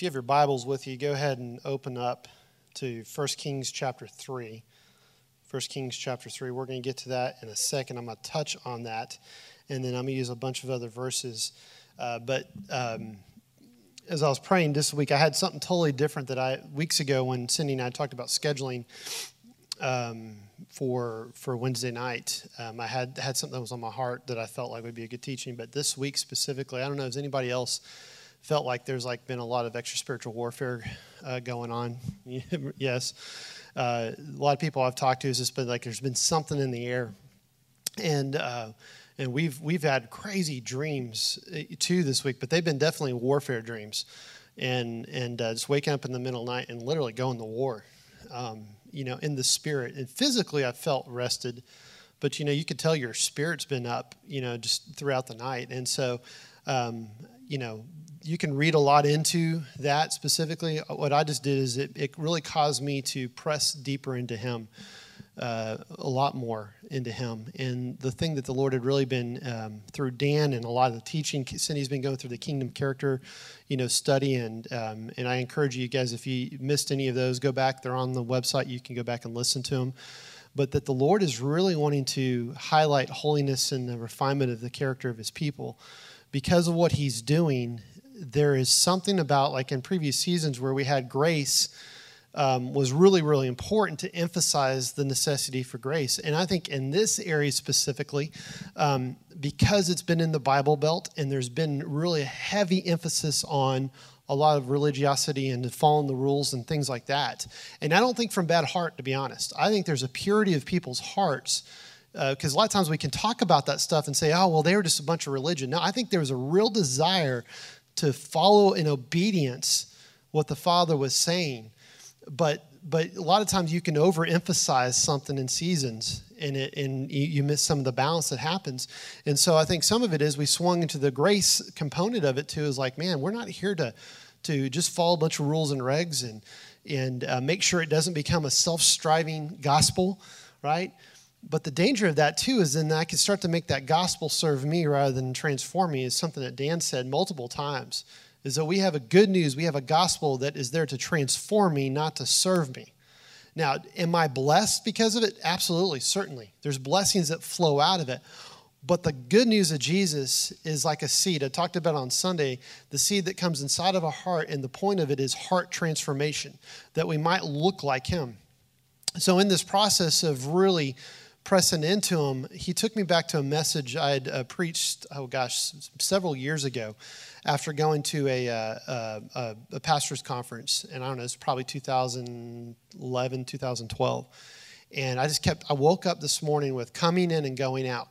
you have your Bibles with you, go ahead and open up to 1 Kings chapter 3. 1 Kings chapter 3. We're going to get to that in a second. I'm going to touch on that, and then I'm going to use a bunch of other verses. But as I was praying this week, I had something totally different that weeks ago when Cindy and I talked about scheduling for Wednesday night. I had something that was on my heart that I felt like would be a good teaching. But this week specifically, I don't know, has anybody else felt like there's been a lot of extra spiritual warfare going on? Yes. A lot of people I've talked to has just been like there's been something in the air. And we've had crazy dreams too this week, but they've been definitely warfare dreams. And just waking up in the middle of the night and literally going to war, in the spirit. And physically I felt rested, but you could tell your spirit's been up, just throughout the night. And so, you can read a lot into that specifically. What I just did is it really caused me to press deeper into Him, a lot more into Him. And the thing that the Lord had really been, through Dan and a lot of the teaching, Cindy's been going through the kingdom character, study. And I encourage you guys, if you missed any of those, go back. They're on the website. You can go back and listen to them. But that the Lord is really wanting to highlight holiness and the refinement of the character of His people. Because of what He's doing, there is something about, like in previous seasons where we had grace, was really, really important to emphasize the necessity for grace. And I think in this area specifically, because it's been in the Bible Belt and there's been really a heavy emphasis on a lot of religiosity and following the rules and things like that. And I don't think from bad heart, to be honest. I think there's a purity of people's hearts. Because a lot of times we can talk about that stuff and say, oh, well, they were just a bunch of religion. No, I think there was a real desire to follow in obedience what the Father was saying. But a lot of times you can overemphasize something in seasons, and you miss some of the balance that happens. And so I think some of it is we swung into the grace component of it too. Is like, man, we're not here to just follow a bunch of rules and regs and make sure it doesn't become a self-striving gospel, right? But the danger of that, too, is then I can start to make that gospel serve me rather than transform me, is something that Dan said multiple times, is that we have a good news. We have a gospel that is there to transform me, not to serve me. Now, am I blessed because of it? Absolutely, certainly. There's blessings that flow out of it. But the good news of Jesus is like a seed. I talked about on Sunday, the seed that comes inside of a heart, and the point of it is heart transformation, that we might look like Him. So in this process of really pressing into Him, He took me back to a message I had preached, several years ago after going to a pastor's conference. And I don't know, it's probably 2011, 2012. And I woke up this morning with coming in and going out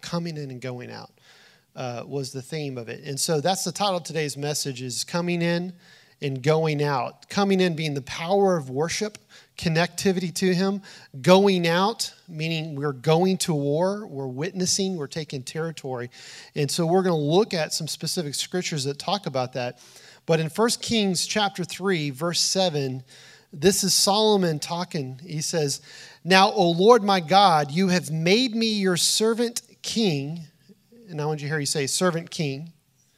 was the theme of it. And so that's the title of today's message, is coming in and going out. Coming in being the power of worship, connectivity to Him. Going out, meaning we're going to war, we're witnessing, we're taking territory. And so we're going to look at some specific scriptures that talk about that. But in 1 Kings chapter 3, verse 7, this is Solomon talking. He says, "Now, O Lord my God, you have made me your servant king." And I want you to hear you say servant king.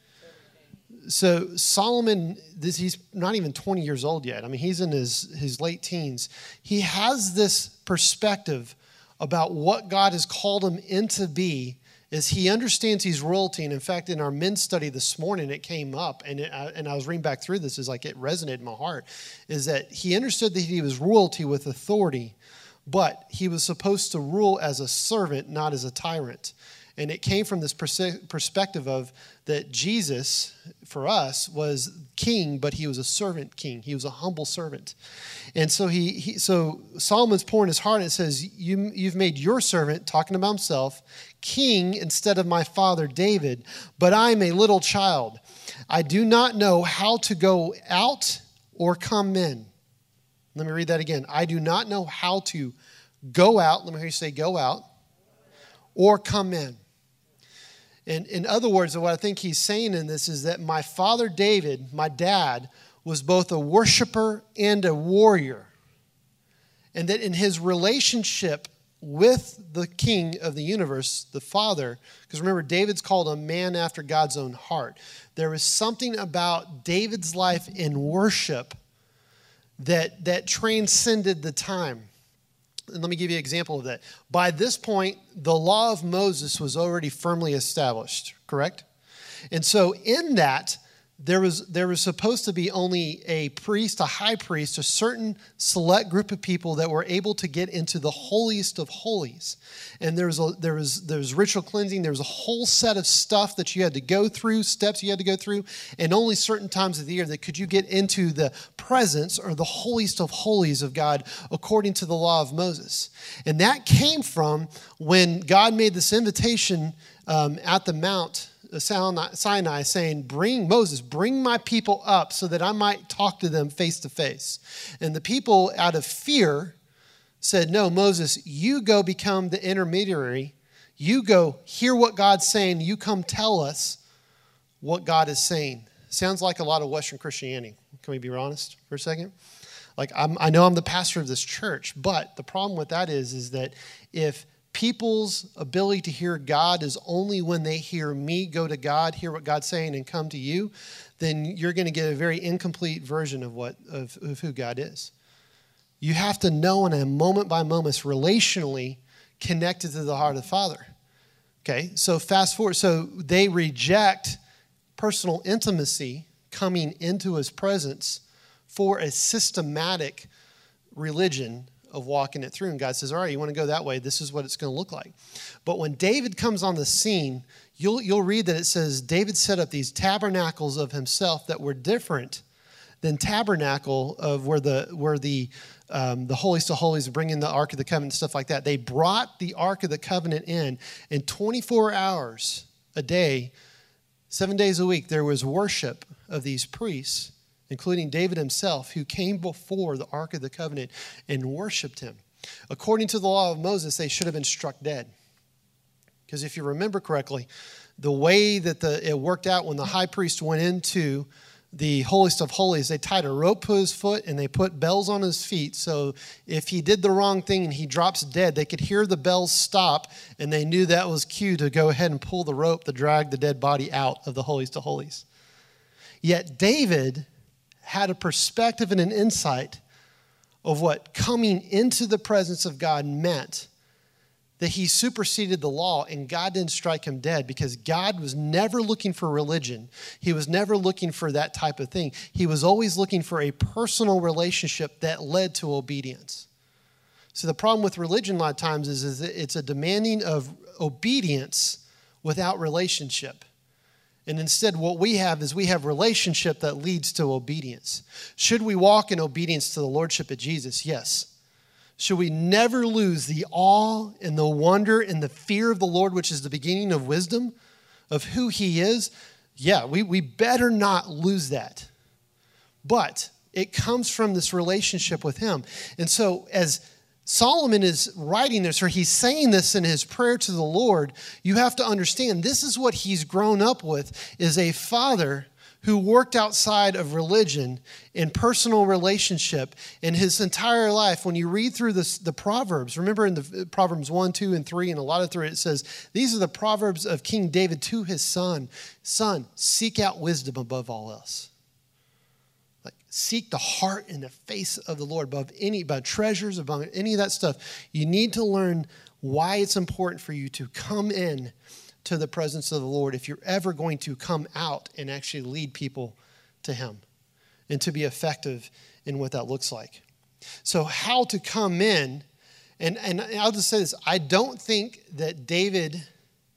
So Solomon, he's not even 20 years old yet. I mean, he's in his late teens. He has this perspective about what God has called him into be, as he understands he's royalty. And in fact, in our men's study this morning, it came up, and I was reading back through this, is like it resonated in my heart, is that he understood that he was royalty with authority, but he was supposed to rule as a servant, not as a tyrant. And it came from this perspective of that Jesus, for us, was king, but he was a servant king. He was a humble servant. And so so Solomon's pouring his heart, and it says, you've made your servant, talking about himself, king instead of my father David, but I'm a little child. I do not know how to go out or come in. Let me read that again. I do not know how to go out. Let me hear you say go out or come in. And in other words, what I think he's saying in this is that my father David, my dad, was both a worshiper and a warrior. And that in his relationship with the king of the universe, the Father, because remember, David's called a man after God's own heart. There was something about David's life in worship that transcended the time. And let me give you an example of that. By this point, the law of Moses was already firmly established, correct? And so in that, there was supposed to be only a priest, a high priest, a certain select group of people that were able to get into the holiest of holies. And there was ritual cleansing. There was a whole set of stuff that you had to go through, steps you had to go through, and only certain times of the year that could you get into the presence or the holiest of holies of God according to the law of Moses. And that came from when God made this invitation at the Mount Sinai, saying, bring my people up so that I might talk to them face to face. And the people, out of fear, said, no, Moses, you go become the intermediary. You go hear what God's saying. You come tell us what God is saying. Sounds like a lot of Western Christianity. Can we be honest for a second? Like, I know I'm the pastor of this church, but the problem with that is that if people's ability to hear God is only when they hear me go to God, hear what God's saying, and come to you, then you're going to get a very incomplete version of who God is. You have to know in a moment by moment, relationally connected to the heart of the Father. Okay, so fast forward. So they reject personal intimacy coming into his presence for a systematic religion of walking it through. And God says, all right, you want to go that way? This is what it's going to look like. But when David comes on the scene, you'll read that it says David set up these tabernacles of himself that were different than tabernacle of where the holiest of holies bring in the Ark of the Covenant, stuff like that. They brought the Ark of the Covenant in 24 hours a day, 7 days a week. There was worship of these priests, including David himself, who came before the Ark of the Covenant and worshiped him. According to the law of Moses, they should have been struck dead. Because if you remember correctly, the way that it worked out when the high priest went into the holiest of holies, they tied a rope to his foot and they put bells on his feet. So if he did the wrong thing and he drops dead, they could hear the bells stop, and they knew that was cue to go ahead and pull the rope to drag the dead body out of the holiest of holies. Yet David had a perspective and an insight of what coming into the presence of God meant, that he superseded the law and God didn't strike him dead, because God was never looking for religion. He was never looking for that type of thing. He was always looking for a personal relationship that led to obedience. So the problem with religion a lot of times is that it's a demanding of obedience without relationship. And instead, what we have is we have relationship that leads to obedience. Should we walk in obedience to the lordship of Jesus? Yes. Should we never lose the awe and the wonder and the fear of the Lord, which is the beginning of wisdom, of who he is? Yeah, we better not lose that. But it comes from this relationship with him. And so as Solomon is writing this, or he's saying this in his prayer to the Lord, you have to understand this is what he's grown up with, is a father who worked outside of religion in personal relationship in his entire life. When you read through the Proverbs, remember in the Proverbs 1, 2, and 3, and a lot of 3, it says, these are the Proverbs of King David to his son. Son, seek out wisdom above all else. Like, seek the heart and the face of the Lord above treasures, above any of that stuff. You need to learn why it's important for you to come in to the presence of the Lord if you're ever going to come out and actually lead people to him and to be effective in what that looks like. So how to come in, and I'll just say this, I don't think that David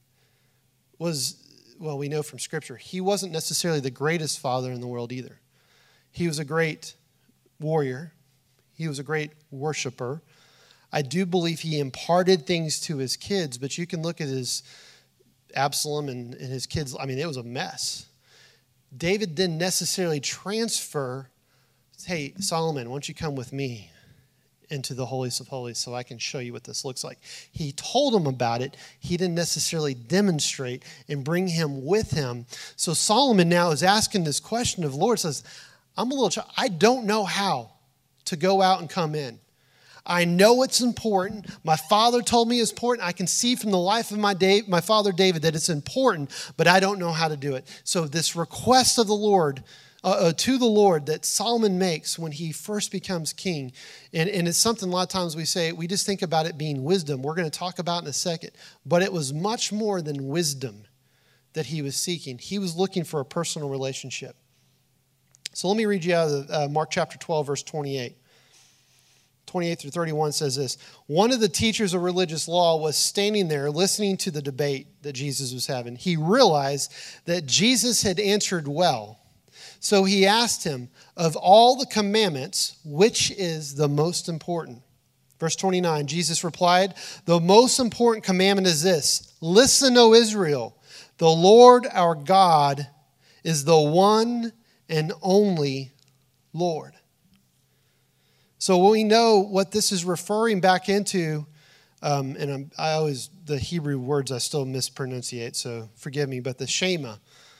was, well, we know from Scripture, he wasn't necessarily the greatest father in the world either. He was a great warrior. He was a great worshiper. I do believe he imparted things to his kids, but you can look at his Absalom and his kids. I mean, it was a mess. David didn't necessarily transfer, hey, Solomon, why don't you come with me into the holiest of holies so I can show you what this looks like. He told him about it. He didn't necessarily demonstrate and bring him with him. So Solomon now is asking this question of the Lord, says, I'm a little child. I don't know how to go out and come in. I know it's important. My father told me it's important. I can see from the life of my father David that it's important, but I don't know how to do it. So this request of the Lord, to the Lord that Solomon makes when he first becomes king, and it's something a lot of times we just think about it being wisdom. We're going to talk about in a second, but it was much more than wisdom that he was seeking. He was looking for a personal relationship. So let me read you out of Mark chapter 12, verse 28. 28 through 31 says this. One of the teachers of religious law was standing there listening to the debate that Jesus was having. He realized that Jesus had answered well. So he asked him, of all the commandments, which is the most important? Verse 29, Jesus replied, the most important commandment is this. Listen, O Israel, the Lord our God is the one and only Lord. So we know what this is referring back into, the Hebrew words I still mispronunciate, so forgive me, but the Shema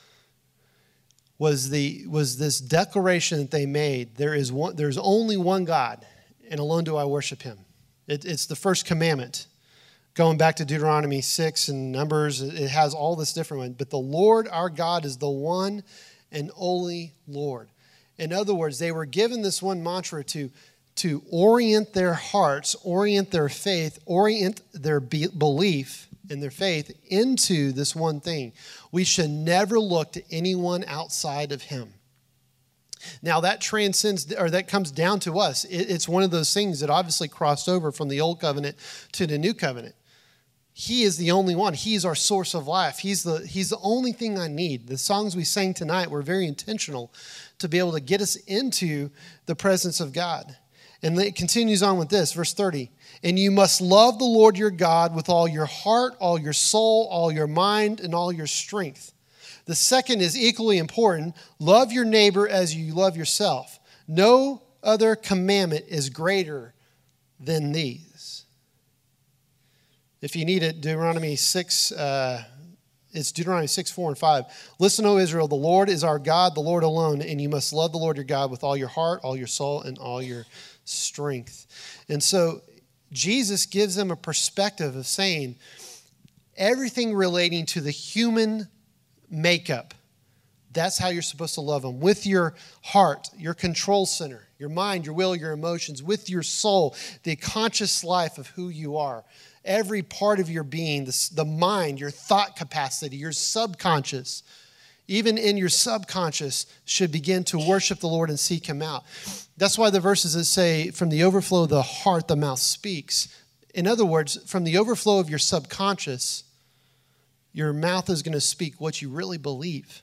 was this declaration that they made. There's only one God, and alone do I worship him. It's the first commandment. Going back to Deuteronomy 6 and Numbers, it has all this different one. But the Lord our God is the one and only Lord. In other words, they were given this one mantra to orient their hearts, orient their faith, orient their belief and their faith into this one thing. We should never look to anyone outside of him. Now that that comes down to us. It's one of those things that obviously crossed over from the old covenant to the new covenant. He is the only one. He's our source of life. He's the only thing I need. The songs we sang tonight were very intentional to be able to get us into the presence of God. And it continues on with this, verse 30. And you must love the Lord your God with all your heart, all your soul, all your mind, and all your strength. The second is equally important. Love your neighbor as you love yourself. No other commandment is greater than these. If you need it, Deuteronomy 6, it's Deuteronomy 6, 4, and 5. Listen, O Israel, the Lord is our God, the Lord alone, and you must love the Lord your God with all your heart, all your soul, and all your strength. And so Jesus gives them a perspective of saying everything relating to the human makeup, that's how you're supposed to love them. With your heart, your control center, your mind, your will, your emotions, with your soul, the conscious life of who you are. Every part of your being, the mind, your thought capacity, your subconscious, even in your subconscious, should begin to worship the Lord and seek him out. That's why the verses that say, from the overflow of the heart, the mouth speaks. In other words, from the overflow of your subconscious, your mouth is going to speak what you really believe.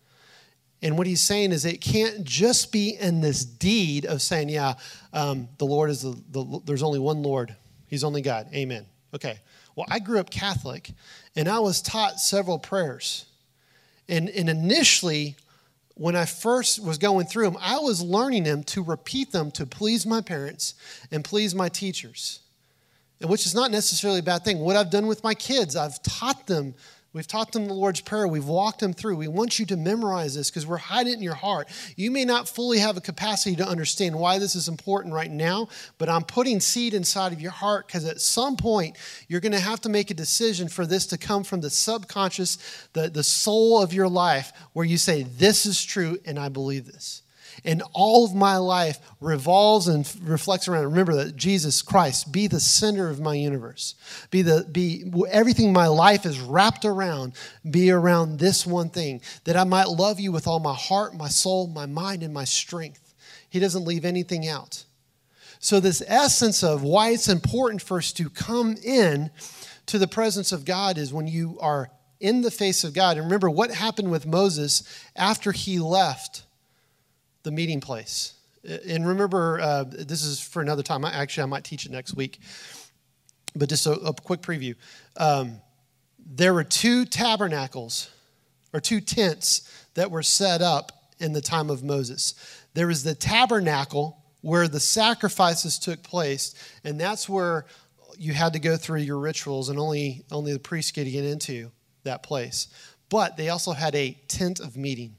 And what he's saying is it can't just be in this deed of saying, the Lord is there's only one Lord. He's only God. Amen. Okay. Well, I grew up Catholic, and I was taught several prayers. And initially, when I first was going through them, I was learning them to repeat them to please my parents and please my teachers, and which is not necessarily a bad thing. What I've done with my kids, we've taught them the Lord's Prayer. We've walked them through. We want you to memorize this because we're hiding it in your heart. You may not fully have a capacity to understand why this is important right now, but I'm putting seed inside of your heart because at some point you're going to have to make a decision for this to come from the subconscious, the soul of your life, where you say, this is true and I believe this. And all of my life revolves and reflects around. Remember that Jesus Christ be the center of my universe. Be everything my life is wrapped around. Be around this one thing, that I might love you with all my heart, my soul, my mind, and my strength. He doesn't leave anything out. So this essence of why it's important for us to come in to the presence of God is when you are in the face of God. And remember what happened with Moses after he left the meeting place. And remember, this is for another time. I might teach it next week. But just a quick preview. There were two tabernacles, or two tents, that were set up in the time of Moses. There was the tabernacle where the sacrifices took place, and that's where you had to go through your rituals, and only the priest could get into that place. But they also had a tent of meeting.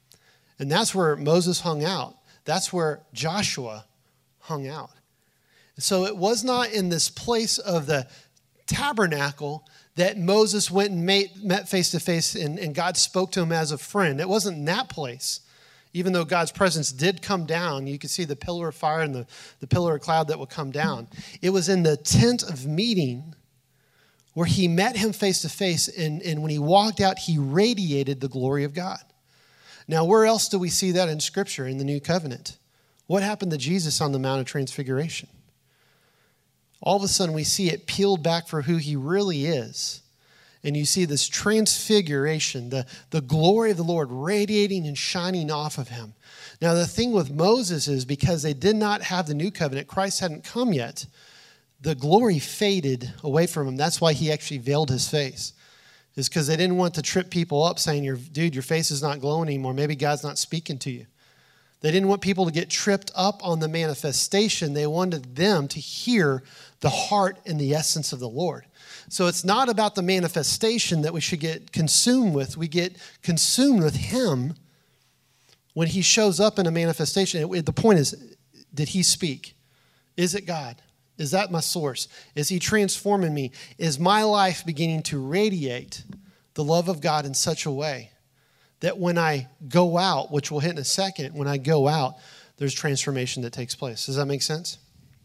And that's where Moses hung out. That's where Joshua hung out. So it was not in this place of the tabernacle that Moses went and met face to face and God spoke to him as a friend. It wasn't in that place. Even though God's presence did come down, you could see the pillar of fire and the pillar of cloud that would come down. It was in the tent of meeting where he met him face to face, and when he walked out, he radiated the glory of God. Now, where else do we see that in Scripture, in the New Covenant? What happened to Jesus on the Mount of Transfiguration? All of a sudden, we see it peeled back for who he really is. And you see this transfiguration, the glory of the Lord radiating and shining off of him. Now, the thing with Moses is because they did not have the new covenant, Christ hadn't come yet, the glory faded away from him. That's why he actually veiled his face. It's because they didn't want to trip people up saying, dude, your face is not glowing anymore. Maybe God's not speaking to you. They didn't want people to get tripped up on the manifestation. They wanted them to hear the heart and the essence of the Lord. So it's not about the manifestation that we should get consumed with. We get consumed with him when he shows up in a manifestation. The point is, did he speak? Is it God? Is that my source? Is he transforming me? Is my life beginning to radiate the love of God in such a way that when I go out, which we'll hit in a second, when I go out, there's transformation that takes place. Does that make sense?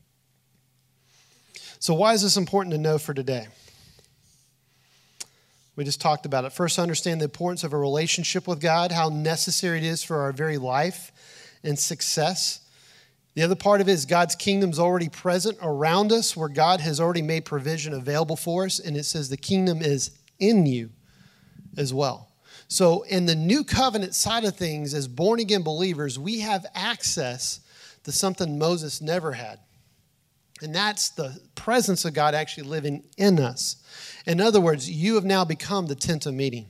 So why is this important to know for today? We just talked about it. First, understand the importance of a relationship with God, how necessary it is for our very life and success. The other part of it is God's kingdom is already present around us, where God has already made provision available for us, and it says the kingdom is in you as well. So in the new covenant side of things, as born-again believers, we have access to something Moses never had. And that's the presence of God actually living in us. In other words, you have now become the tent of meeting.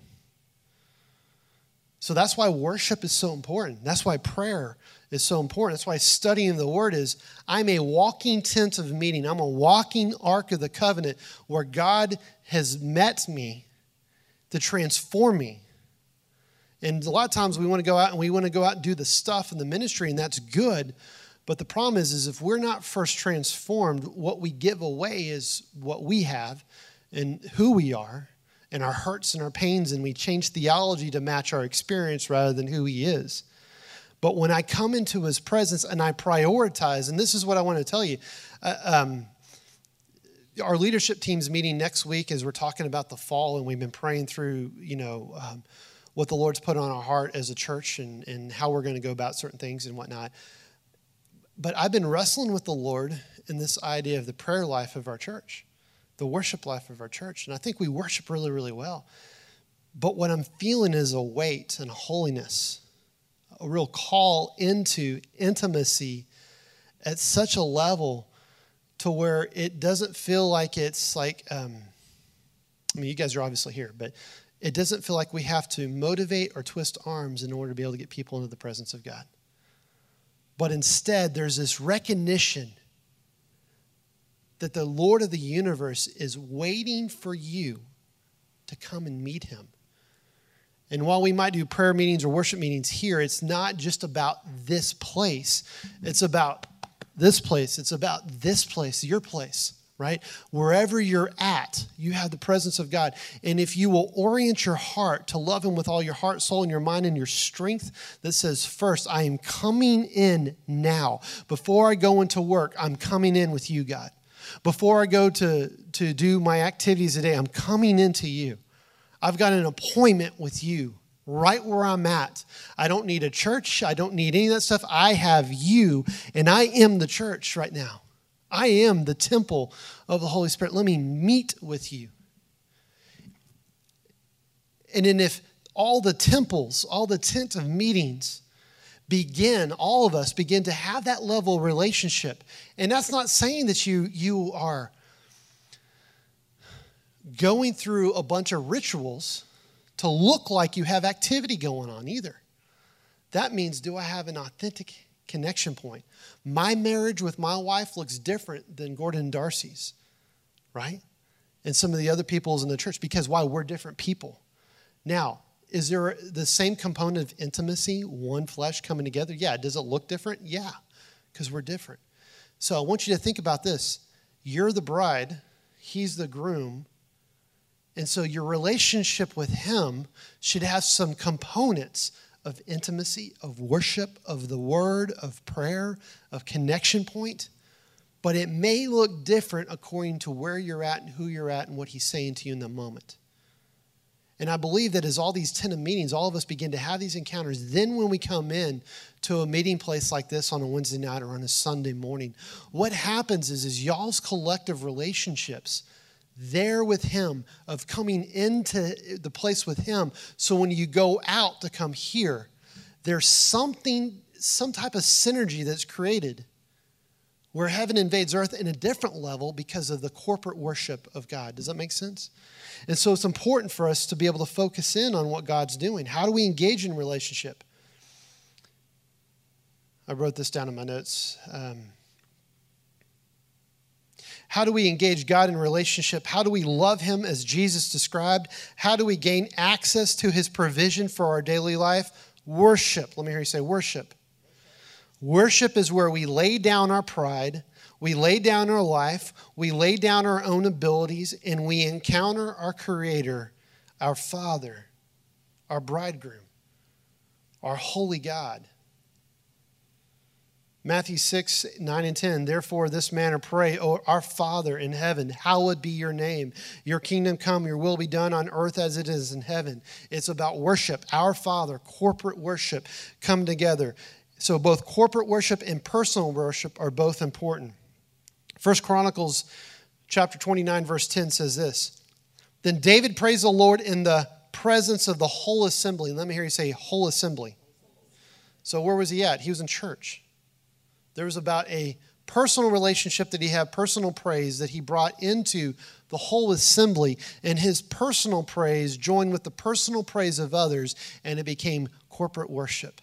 So that's why worship is so important. That's why prayer is so important. That's why studying the Word is, I'm a walking tent of meeting. I'm a walking ark of the covenant where God has met me to transform me. And a lot of times we want to go out and do the stuff in the ministry, and that's good. But the problem is if we're not first transformed, what we give away is what we have and who we are and our hurts and our pains, and we change theology to match our experience rather than who he is. But when I come into his presence and I prioritize, and this is what I want to tell you, our leadership team's meeting next week as we're talking about the fall, and we've been praying through, what the Lord's put on our heart as a church and how we're going to go about certain things and whatnot. But I've been wrestling with the Lord in this idea of the prayer life of our church, the worship life of our church. And I think we worship really, really well. But what I'm feeling is a weight and a holiness, a real call into intimacy at such a level to where it doesn't feel like it's like, you guys are obviously here, but it doesn't feel like we have to motivate or twist arms in order to be able to get people into the presence of God. But instead, there's this recognition that the Lord of the universe is waiting for you to come and meet him. And while we might do prayer meetings or worship meetings here, it's not just about this place. It's about this place. It's about this place, your place, right? Wherever you're at, you have the presence of God. And if you will orient your heart to love him with all your heart, soul, and your mind and your strength, that says, first, I am coming in now. Before I go into work, I'm coming in with you, God. Before I go to do my activities today, I'm coming into you. I've got an appointment with you right where I'm at. I don't need a church. I don't need any of that stuff. I have you, and I am the church right now. I am the temple of the Holy Spirit. Let me meet with you. And then if all the temples, all the tent of meetings all of us begin to have that level of relationship. And that's not saying that you are going through a bunch of rituals to look like you have activity going on either. That means, do I have an authentic connection point? My marriage with my wife looks different than Gordon and Darcy's, right? And some of the other people's in the church, because why? We're different people. Now, is there the same component of intimacy, one flesh coming together? Yeah. Does it look different? Yeah, because we're different. So I want you to think about this. You're the bride. He's the groom. And so your relationship with him should have some components of intimacy, of worship, of the word, of prayer, of connection point. But it may look different according to where you're at and who you're at and what he's saying to you in the moment. And I believe that as all these 10 meetings, all of us begin to have these encounters, then when we come in to a meeting place like this on a Wednesday night or on a Sunday morning, what happens is y'all's collective relationships there with him, of coming into the place with him, so when you go out to come here, there's some type of synergy that's created where heaven invades earth in a different level because of the corporate worship of God. Does that make sense? And so it's important for us to be able to focus in on what God's doing. How do we engage in relationship? I wrote this down in my notes. How do we engage God in relationship? How do we love him as Jesus described? How do we gain access to his provision for our daily life? Worship. Let me hear you say worship. Worship is where we lay down our pride, we lay down our life, we lay down our own abilities, and we encounter our Creator, our Father, our bridegroom, our holy God. Matthew 6, 9 and 10, therefore this manner pray, O our Father in heaven, hallowed be your name. Your kingdom come, your will be done on earth as it is in heaven. It's about worship. Our Father, corporate worship, come together. So both corporate worship and personal worship are both important. 1 Chronicles chapter 29, verse 10 says this, then David praised the Lord in the presence of the whole assembly. Let me hear you say whole assembly. So where was he at? He was in church. There was about a personal relationship that he had, personal praise that he brought into the whole assembly, and his personal praise joined with the personal praise of others, and it became corporate worship.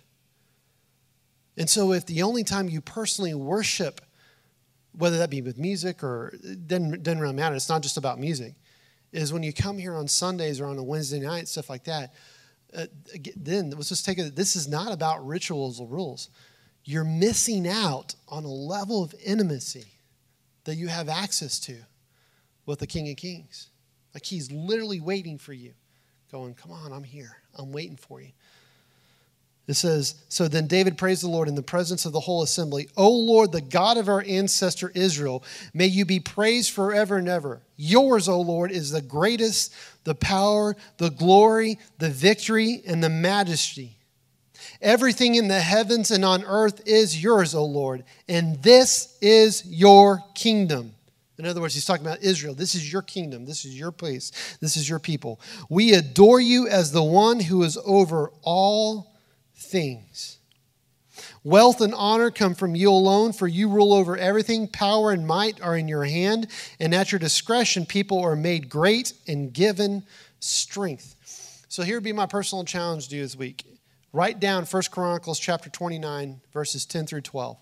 And so if the only time you personally worship, whether that be with music or it doesn't really matter, it's not just about music, is when you come here on Sundays or on a Wednesday night, stuff like that, then let's just take it, this is not about rituals or rules. You're missing out on a level of intimacy that you have access to with the King of Kings. Like he's literally waiting for you, going, come on, I'm here. I'm waiting for you. It says, so then David praised the Lord in the presence of the whole assembly. O Lord, the God of our ancestor Israel, may you be praised forever and ever. Yours, O Lord, is the greatest, the power, the glory, the victory, and the majesty. Everything in the heavens and on earth is yours, O Lord, and this is your kingdom. In other words, he's talking about Israel. This is your kingdom. This is your place. This is your people. We adore you as the one who is over all things. Wealth and honor come from you alone, for you rule over everything. Power and might are in your hand, and at your discretion people are made great and given strength. So here would be my personal challenge to you this week. Write down 1 Chronicles chapter 29, verses 10 through 12.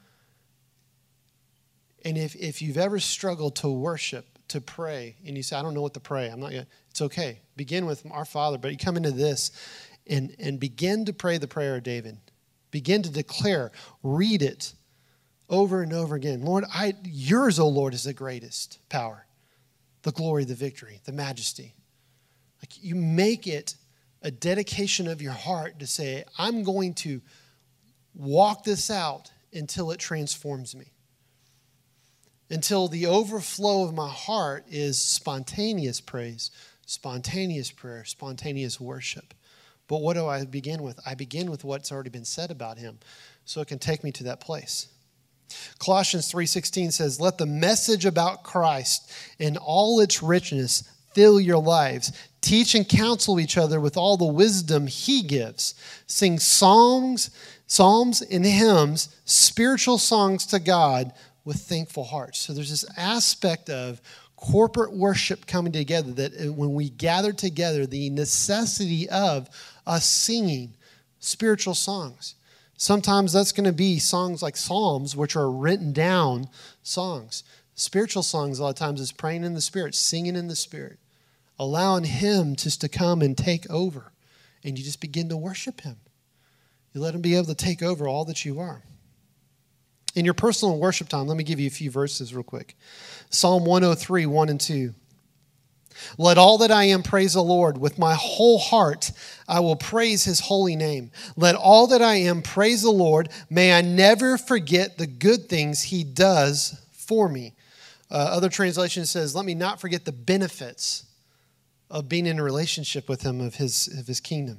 And if you've ever struggled to worship, to pray, and you say, I don't know what to pray, it's okay. Begin with our Father, but you come into this and begin to pray the prayer of David. Begin to declare, read it over and over again. Lord, yours, O Lord, is the greatest power, the glory, the victory, the majesty. Like you make it a dedication of your heart to say, I'm going to walk this out until it transforms me. Until the overflow of my heart is spontaneous praise, spontaneous prayer, spontaneous worship. But what do I begin with? I begin with what's already been said about him, so it can take me to that place. Colossians 3:16 says, let the message about Christ in all its richness fill your lives. Teach and counsel each other with all the wisdom he gives. Sing psalms and hymns, spiritual songs to God with thankful hearts. So there's this aspect of corporate worship coming together that when we gather together, the necessity of us singing spiritual songs. Sometimes that's going to be songs like psalms, which are written down songs. Spiritual songs a lot of times is praying in the Spirit, singing in the Spirit, allowing him just to come and take over. And you just begin to worship him. You let him be able to take over all that you are. In your personal worship time, let me give you a few verses real quick. Psalm 103, 1 and 2. Let all that I am praise the Lord. With my whole heart, I will praise his holy name. Let all that I am praise the Lord. May I never forget the good things he does for me. Other translation says, let me not forget the benefits of being in a relationship with him, of his kingdom.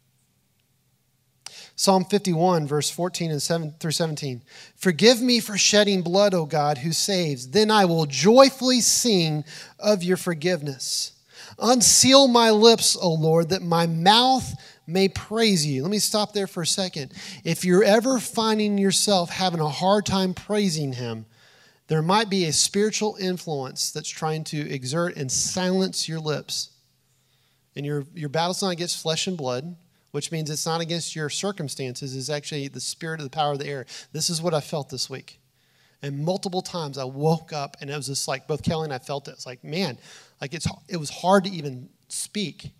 Psalm 51, verse 14 and through 17. Forgive me for shedding blood, O God, who saves. Then I will joyfully sing of your forgiveness. Unseal my lips, O Lord, that my mouth may praise you. Let me stop there for a second. If you're ever finding yourself having a hard time praising him, there might be a spiritual influence that's trying to exert and silence your lips. And your battle's not against flesh and blood, which means it's not against your circumstances. It's actually the spirit of the power of the air. This is what I felt this week. And multiple times I woke up and it was just like, both Kelly and I felt it. It's like, man, like it was hard to even speak.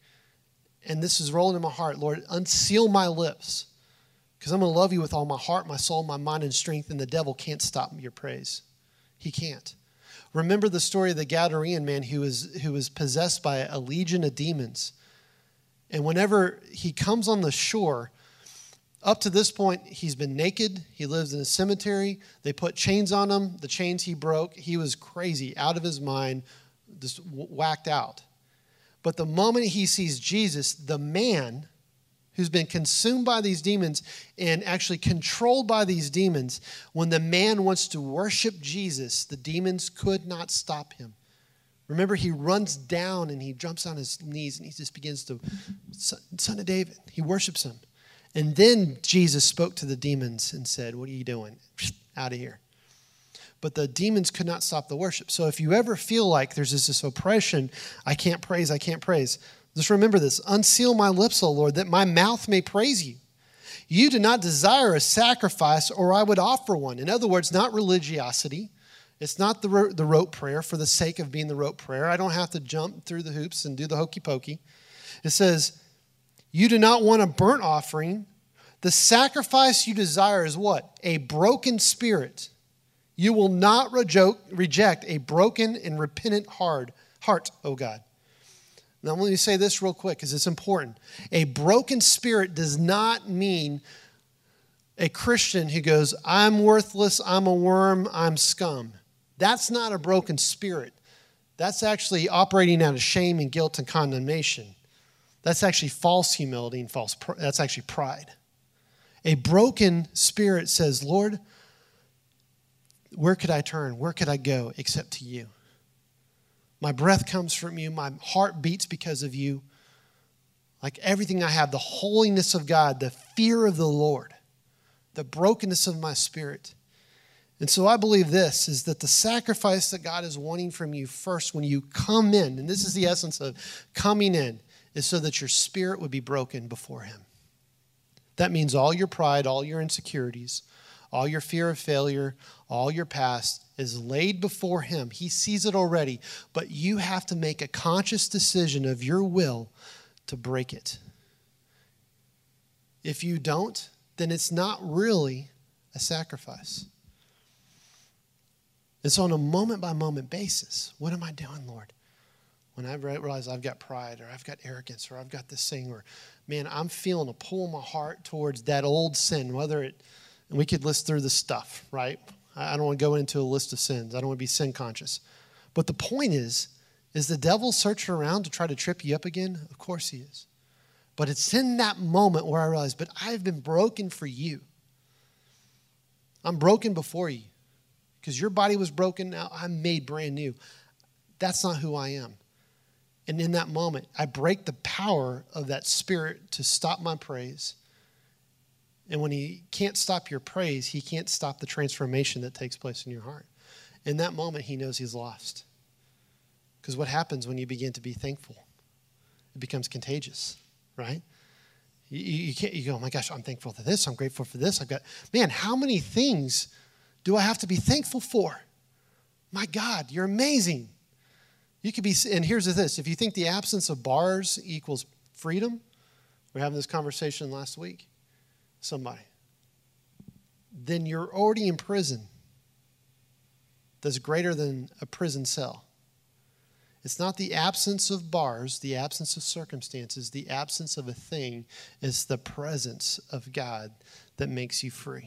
And this is rolling in my heart. Lord, unseal my lips, because I'm going to love you with all my heart, my soul, my mind, and strength, and the devil can't stop your praise. He can't. Remember the story of the Gadarene man who was possessed by a legion of demons. And whenever he comes on the shore, up to this point, he's been naked. He lives in a cemetery. They put chains on him. The chains he broke. He was crazy, out of his mind, just whacked out. But the moment he sees Jesus, the man who's been consumed by these demons and actually controlled by these demons, when the man wants to worship Jesus, the demons could not stop him. Remember, he runs down and he jumps on his knees and he just begins to, Son of David, he worships him. And then Jesus spoke to the demons and said, what are you doing? Out of here. But the demons could not stop the worship. So if you ever feel like there's this oppression, I can't praise, just remember this. Unseal my lips, O Lord, that my mouth may praise you. You do not desire a sacrifice, or I would offer one. In other words, not religiosity. It's not the rote prayer for the sake of being the rote prayer. I don't have to jump through the hoops and do the hokey pokey. It says, you do not want a burnt offering. The sacrifice you desire is what? A broken spirit. You will not reject a broken and repentant heart, O God. Now, let me say this real quick because it's important. A broken spirit does not mean a Christian who goes, I'm worthless, I'm a worm, I'm scum. That's not a broken spirit. That's actually operating out of shame and guilt and condemnation. That's actually false humility and that's actually pride. A broken spirit says, Lord, where could I turn? Where could I go except to you? My breath comes from you. My heart beats because of you. Like everything I have, the holiness of God, the fear of the Lord, the brokenness of my spirit. And so I believe this is that the sacrifice that God is wanting from you first when you come in, and this is the essence of coming in, is so that your spirit would be broken before him. That means all your pride, all your insecurities, all your fear of failure, all your past is laid before him. He sees it already, but you have to make a conscious decision of your will to break it. If you don't, then it's not really a sacrifice. It's on a moment-by-moment basis. What am I doing, Lord? When I realize I've got pride or I've got arrogance or I've got this thing or, man, I'm feeling a pull in my heart towards that old sin, and we could list through the stuff, right? I don't want to go into a list of sins. I don't want to be sin conscious. But the point is the devil searching around to try to trip you up again? Of course he is. But it's in that moment where I realize, but I've been broken for you. I'm broken before you. Because your body was broken, now I'm made brand new. That's not who I am. And in that moment, I break the power of that spirit to stop my praise. And when he can't stop your praise, he can't stop the transformation that takes place in your heart. In that moment, he knows he's lost. Because what happens when you begin to be thankful? It becomes contagious, right? You can't. You go, oh my gosh, I'm thankful for this. I'm grateful for this. Man, how many things do I have to be thankful for? My God, you're amazing. You could be, and here's this. If you think the absence of bars equals freedom, we were having this conversation last week. Somebody. then you're already in prison that's greater than a prison cell. It's not the absence of bars, the absence of circumstances, the absence of a thing. It's the presence of God that makes you free.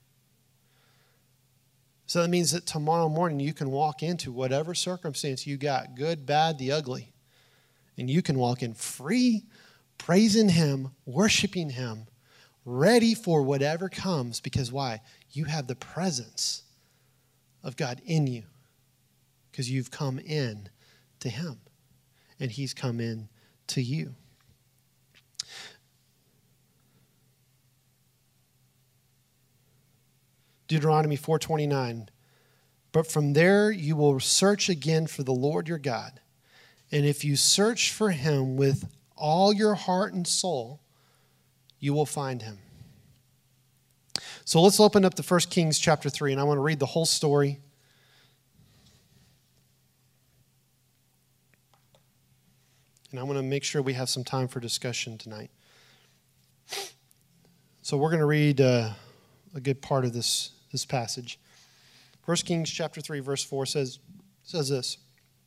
So that means that tomorrow morning you can walk into whatever circumstance you got, good, bad, the ugly, and you can walk in free, praising Him, worshiping Him, ready for whatever comes. Because why? You have the presence of God in you because you've come in to Him and He's come in to you. Deuteronomy 4:29. But from there you will search again for the Lord your God. And if you search for Him with all your heart and soul, you will find Him. So let's open up to 1 Kings chapter 3, and I want to read the whole story. And I want to make sure we have some time for discussion tonight. So we're going to read a good part of this passage. 1 Kings chapter 3, verse 4 says this.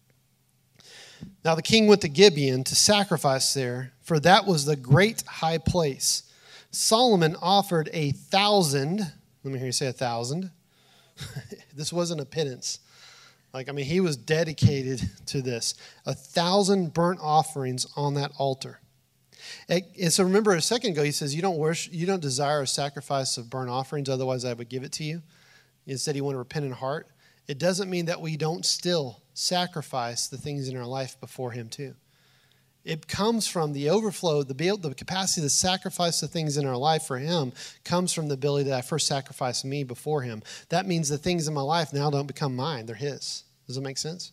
Now the king went to Gibeon to sacrifice there, for that was the great high place. Solomon offered 1,000. Let me hear you say 1,000. This wasn't a pittance. He was dedicated to this. 1,000 burnt offerings on that altar. And so remember a second ago, he says, you don't desire a sacrifice of burnt offerings, otherwise I would give it to you. Instead, you want a repentant heart. It doesn't mean that we don't still sacrifice the things in our life before Him too. It comes from the overflow, the capacity to sacrifice the things in our life for Him comes from the ability that I first sacrifice me before Him. That means the things in my life now don't become mine, they're His. Does that make sense?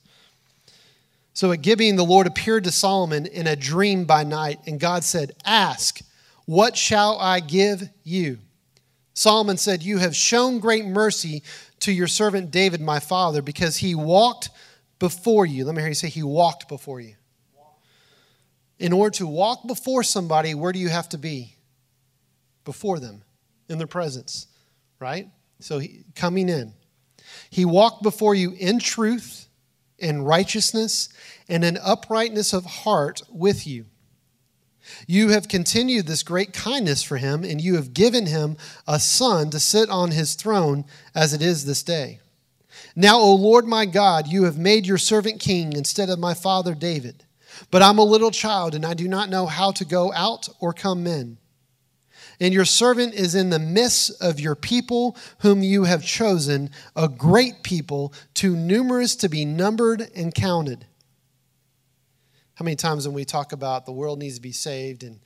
So at Gibeon, the Lord appeared to Solomon in a dream by night, and God said, "Ask, what shall I give you?" Solomon said, "You have shown great mercy to your servant David, my father, because he walked before you." Let me hear you say, he walked before you. In order to walk before somebody, where do you have to be? Before them, in their presence, right? So coming in. He walked before you in truth, in righteousness, and in uprightness of heart with you. You have continued this great kindness for him, and you have given him a son to sit on his throne as it is this day. Now, O Lord my God, you have made your servant king instead of my father David. But I'm a little child, and I do not know how to go out or come in. And your servant is in the midst of your people whom you have chosen, a great people, too numerous to be numbered and counted. How many times when we talk about the world needs to be saved and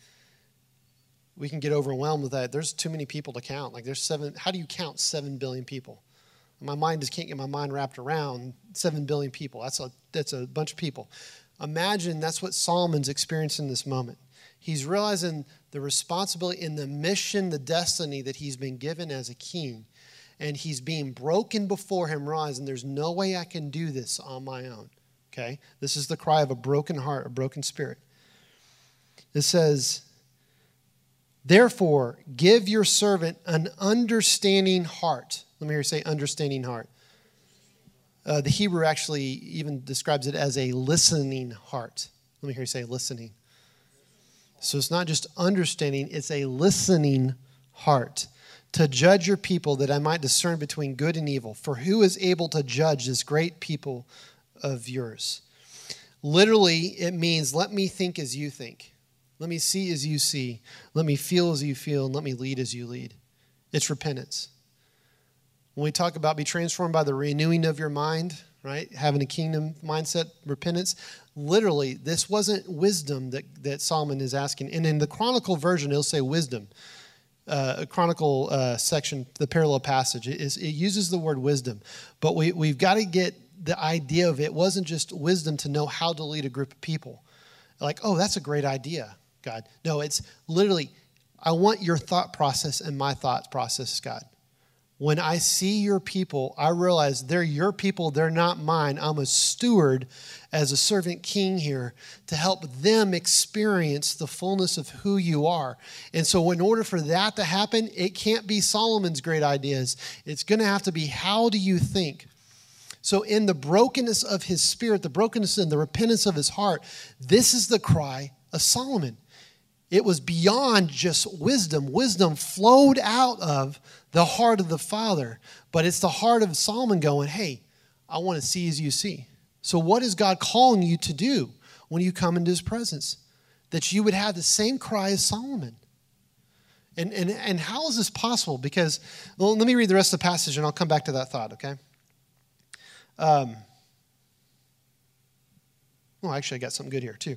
we can get overwhelmed with that? There's too many people to count. How do you count 7 billion people? My mind just can't get my mind wrapped around 7 billion people. That's a bunch of people. Imagine that's what Solomon's experiencing in this moment. He's realizing the responsibility and the mission, the destiny that he's been given as a king. And he's being broken before him, realizing there's no way I can do this on my own. Okay? This is the cry of a broken heart, a broken spirit. It says, "Therefore, give your servant an understanding heart." Let me hear you say understanding heart. The Hebrew actually even describes it as a listening heart. Let me hear you say listening. So it's not just understanding, it's a listening heart. To judge your people, that I might discern between good and evil. For who is able to judge this great people of yours? Literally, it means let me think as you think. Let me see as you see. Let me feel as you feel. And let me lead as you lead. It's repentance. When we talk about be transformed by the renewing of your mind, right? Having a kingdom mindset, repentance. Literally, this wasn't wisdom that Solomon is asking. And in the Chronicle version, it'll say wisdom. A Chronicle section, the parallel passage, it uses the word wisdom. But we've got to get the idea of it wasn't just wisdom to know how to lead a group of people. Like, oh, that's a great idea, God. No, it's literally, I want your thought process and my thought process, God. When I see your people, I realize they're your people, they're not mine. I'm a steward as a servant king here to help them experience the fullness of who you are. And so in order for that to happen, it can't be Solomon's great ideas. It's going to have to be, how do you think? So in the brokenness of his spirit, the brokenness and the repentance of his heart, this is the cry of Solomon. It was beyond just wisdom. Wisdom flowed out of the heart of the Father. But it's the heart of Solomon going, hey, I want to see as you see. So what is God calling you to do when you come into his presence? That you would have the same cry as Solomon. And how is this possible? Because, well, let me read the rest of the passage and I'll come back to that thought, okay? Actually, I got something good here too.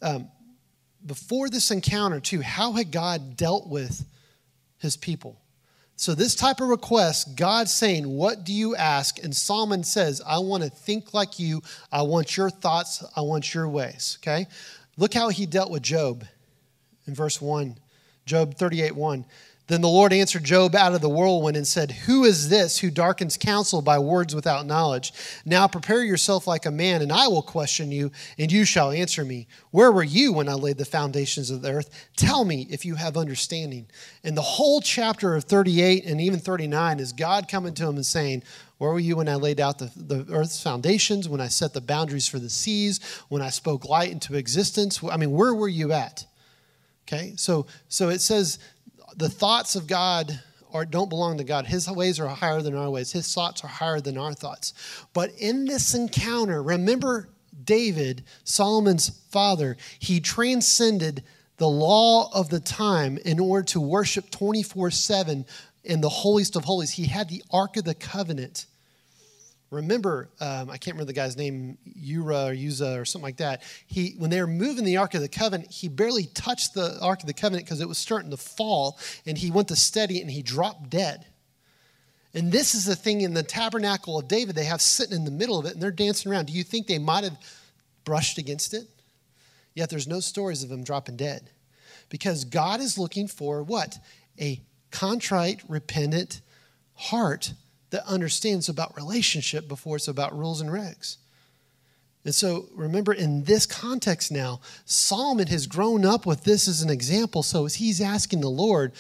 Before this encounter too, how had God dealt with his people? So this type of request, God's saying, what do you ask? And Solomon says, I want to think like you. I want your thoughts. I want your ways, okay? Look how he dealt with Job in verse 1, Job 38:1. Then the Lord answered Job out of the whirlwind and said, who is this who darkens counsel by words without knowledge? Now prepare yourself like a man, and I will question you, and you shall answer me. Where were you when I laid the foundations of the earth? Tell me if you have understanding. And the whole chapter of 38 and even 39 is God coming to him and saying, where were you when I laid out the earth's foundations, when I set the boundaries for the seas, when I spoke light into existence? I mean, where were you at? Okay, so it says, the thoughts of God don't belong to God. His ways are higher than our ways. His thoughts are higher than our thoughts. But in this encounter, remember David, Solomon's father, he transcended the law of the time in order to worship 24/7 in the holiest of holies. He had the Ark of the Covenant. Remember, I can't remember the guy's name, Uzzah or something like that. When they were moving the Ark of the Covenant, he barely touched the Ark of the Covenant because it was starting to fall, and he went to steady it, and he dropped dead. And this is the thing in the tabernacle of David they have sitting in the middle of it, and they're dancing around. Do you think they might have brushed against it? Yet there's no stories of him dropping dead. Because God is looking for what? A contrite, repentant heart that understands about relationship before it's about rules and regs. And so remember, in this context now, Solomon has grown up with this as an example. So as he's asking the Lord,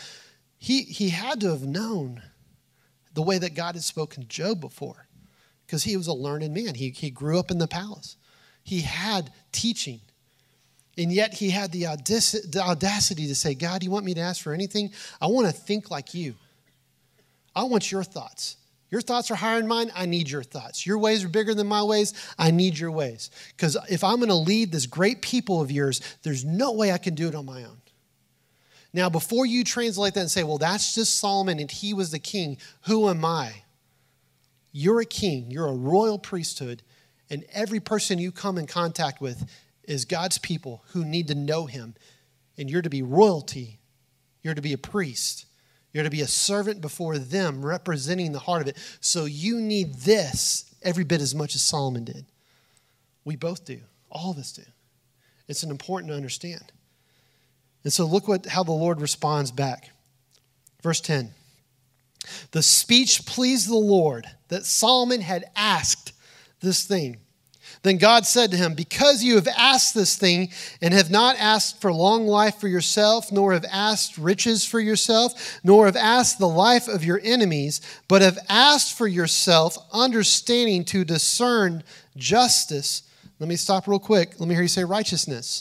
he had to have known the way that God had spoken to Job before, because he was a learned man. He grew up in the palace. He had teaching. And yet he had the audacity to say, God, you want me to ask for anything? I want to think like you. I want your thoughts. Your thoughts are higher than mine. I need your thoughts. Your ways are bigger than my ways. I need your ways. Because if I'm going to lead this great people of yours, there's no way I can do it on my own. Now, before you translate that and say, well, that's just Solomon and he was the king, who am I? You're a king. You're a royal priesthood. And every person you come in contact with is God's people who need to know him. And you're to be royalty. You're to be a priest. You're to be a servant before them, representing the heart of it. So you need this every bit as much as Solomon did. We both do. All of us do. It's important to understand. And so look how the Lord responds back. Verse 10. The speech pleased the Lord that Solomon had asked this thing. Then God said to him, because you have asked this thing and have not asked for long life for yourself, nor have asked riches for yourself, nor have asked the life of your enemies, but have asked for yourself understanding to discern justice. Let me stop real quick. Let me hear you say righteousness.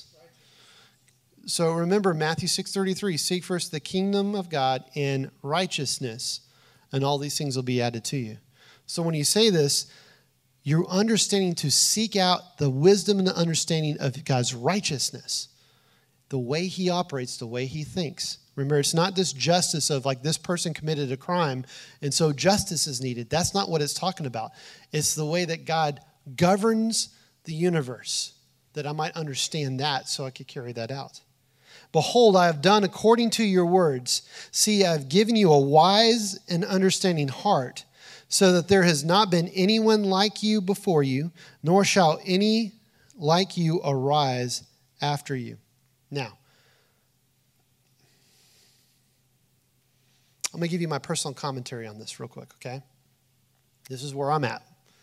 So remember Matthew 6:33, seek first the kingdom of God and righteousness, and all these things will be added to you. So when you say this, you're understanding to seek out the wisdom and the understanding of God's righteousness, the way he operates, the way he thinks. Remember, it's not this justice of like this person committed a crime, and so justice is needed. That's not what it's talking about. It's the way that God governs the universe, that I might understand that so I could carry that out. Behold, I have done according to your words. See, I have given you a wise and understanding heart, so that there has not been anyone like you before you, nor shall any like you arise after you. Now, I'm going to give you my personal commentary on this real quick, okay? This is where I'm at.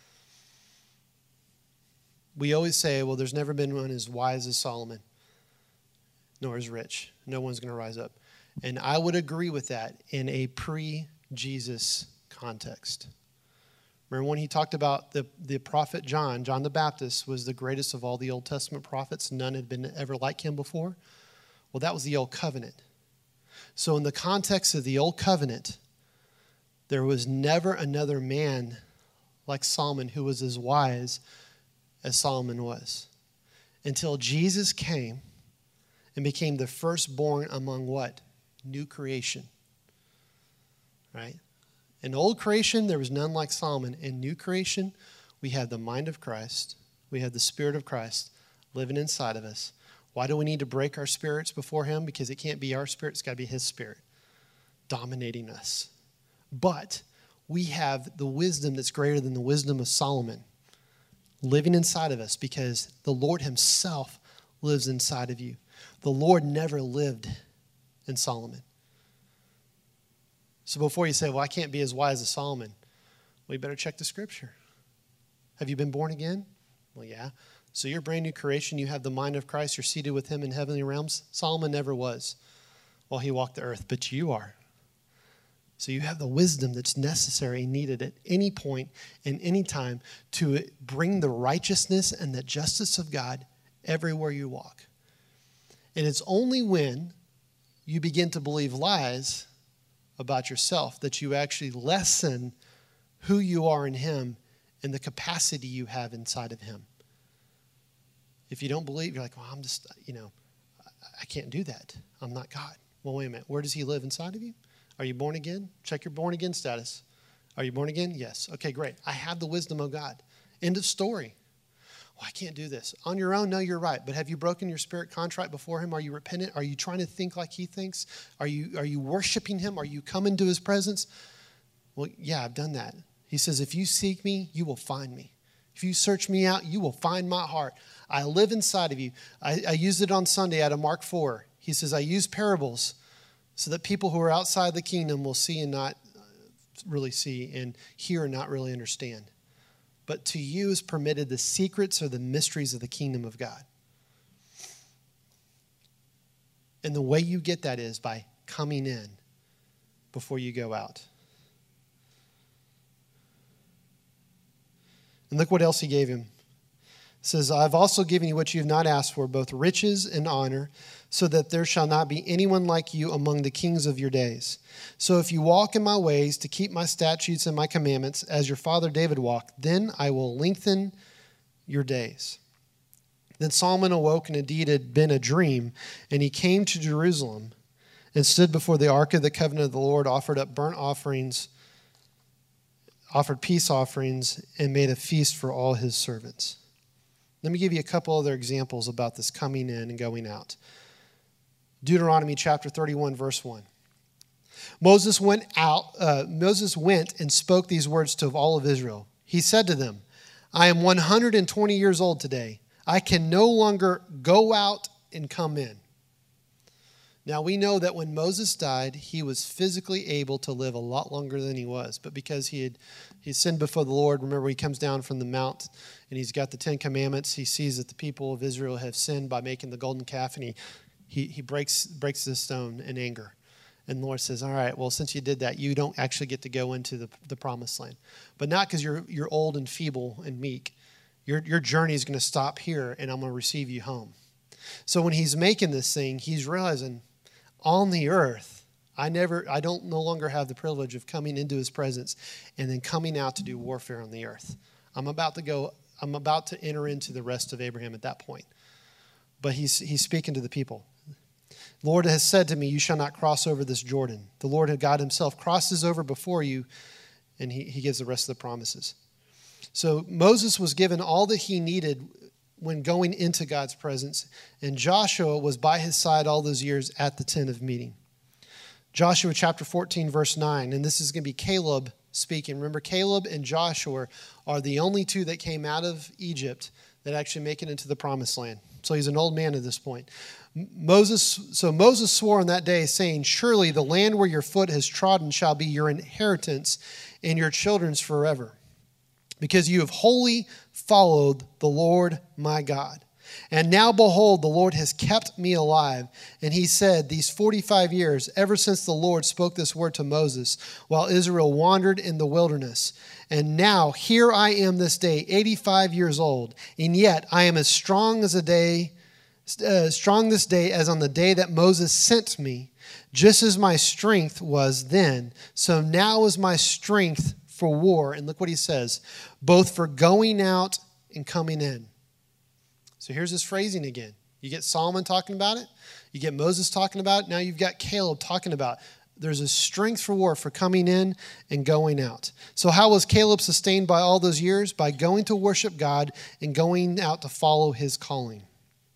We always say, well, there's never been one as wise as Solomon, nor as rich. No one's going to rise up. And I would agree with that in a pre-Jesus context. Remember when he talked about the prophet John the Baptist was the greatest of all the Old Testament prophets. None had been ever like him before. Well, that was the Old Covenant. So in the context of the Old Covenant, there was never another man like Solomon who was as wise as Solomon was. Until Jesus came and became the firstborn among what? New creation. Right? In old creation, there was none like Solomon. In new creation, we have the mind of Christ. We have the Spirit of Christ living inside of us. Why do we need to break our spirits before him? Because it can't be our spirit. It's got to be his spirit dominating us. But we have the wisdom that's greater than the wisdom of Solomon living inside of us because the Lord himself lives inside of you. The Lord never lived in Solomon. So before you say, well, I can't be as wise as Solomon, well, you better check the scripture. Have you been born again? Well, yeah. So you're a brand new creation. You have the mind of Christ. You're seated with him in heavenly realms. Solomon never was while he walked the earth, but you are. So you have the wisdom that's necessary and needed at any point and any time to bring the righteousness and the justice of God everywhere you walk. And it's only when you begin to believe lies about yourself that you actually lessen who you are in him and the capacity you have inside of him. If you don't believe, you're like, well, I'm just, I can't do that. I'm not God. Well, wait a minute. Where does he live inside of you? Are you born again? Check your born again status. Are you born again? Yes. Okay, great. I have the wisdom of God. End of story. Well, I can't do this. On your own, no, you're right. But have you broken your spirit contrite before him? Are you repentant? Are you trying to think like he thinks? Are you worshiping him? Are you coming to his presence? Well, yeah, I've done that. He says, if you seek me, you will find me. If you search me out, you will find my heart. I live inside of you. I used it on Sunday out of Mark 4. He says, I use parables so that people who are outside the kingdom will see and not really see, and hear and not really understand. But to you is permitted the secrets or the mysteries of the kingdom of God. And the way you get that is by coming in before you go out. And look what else he gave him. It says, I've also given you what you have not asked for, both riches and honor, so that there shall not be anyone like you among the kings of your days. So if you walk in my ways to keep my statutes and my commandments, as your father David walked, then I will lengthen your days. Then Solomon awoke, and indeed it had been a dream, and he came to Jerusalem and stood before the ark of the covenant of the Lord, offered up burnt offerings, offered peace offerings, and made a feast for all his servants. Let me give you a couple other examples about this coming in and going out. Deuteronomy chapter 31, verse 1. Moses went and spoke these words to all of Israel. He said to them, I am 120 years old today. I can no longer go out and come in. Now we know that when Moses died, he was physically able to live a lot longer than he was. But because he sinned before the Lord, remember he comes down from the mount and he's got the 10 commandments. He sees that the people of Israel have sinned by making the golden calf, and he breaks the stone in anger. And the Lord says, all right, well, since you did that, you don't actually get to go into the promised land. But not because you're old and feeble and meek. Your journey is going to stop here, and I'm going to receive you home. So when he's making this thing, he's realizing on the earth, I don't no longer have the privilege of coming into his presence and then coming out to do warfare on the earth. I'm about to enter into the rest of Abraham at that point. But he's speaking to the people. The Lord has said to me, you shall not cross over this Jordan. The Lord God himself crosses over before you, and he gives the rest of the promises. So Moses was given all that he needed when going into God's presence, and Joshua was by his side all those years at the tent of meeting. Joshua chapter 14, verse 9, and this is going to be Caleb speaking. Remember, Caleb and Joshua are the only two that came out of Egypt that actually make it into the promised land. So he's an old man at this point. Moses swore on that day, saying, surely the land where your foot has trodden shall be your inheritance and your children's forever, because you have wholly followed the Lord my God. And now, behold, the Lord has kept me alive. And he said, these 45 years, ever since the Lord spoke this word to Moses, while Israel wandered in the wilderness. And now, here I am this day, 85 years old, and yet I am as strong this day as on the day that Moses sent me, just as my strength was then. So now is my strength for war. And look what he says, both for going out and coming in. So here's this phrasing again. You get Solomon talking about it. You get Moses talking about it. Now you've got Caleb talking about it. There's a strength for war, for coming in and going out. So how was Caleb sustained by all those years? By going to worship God and going out to follow his calling.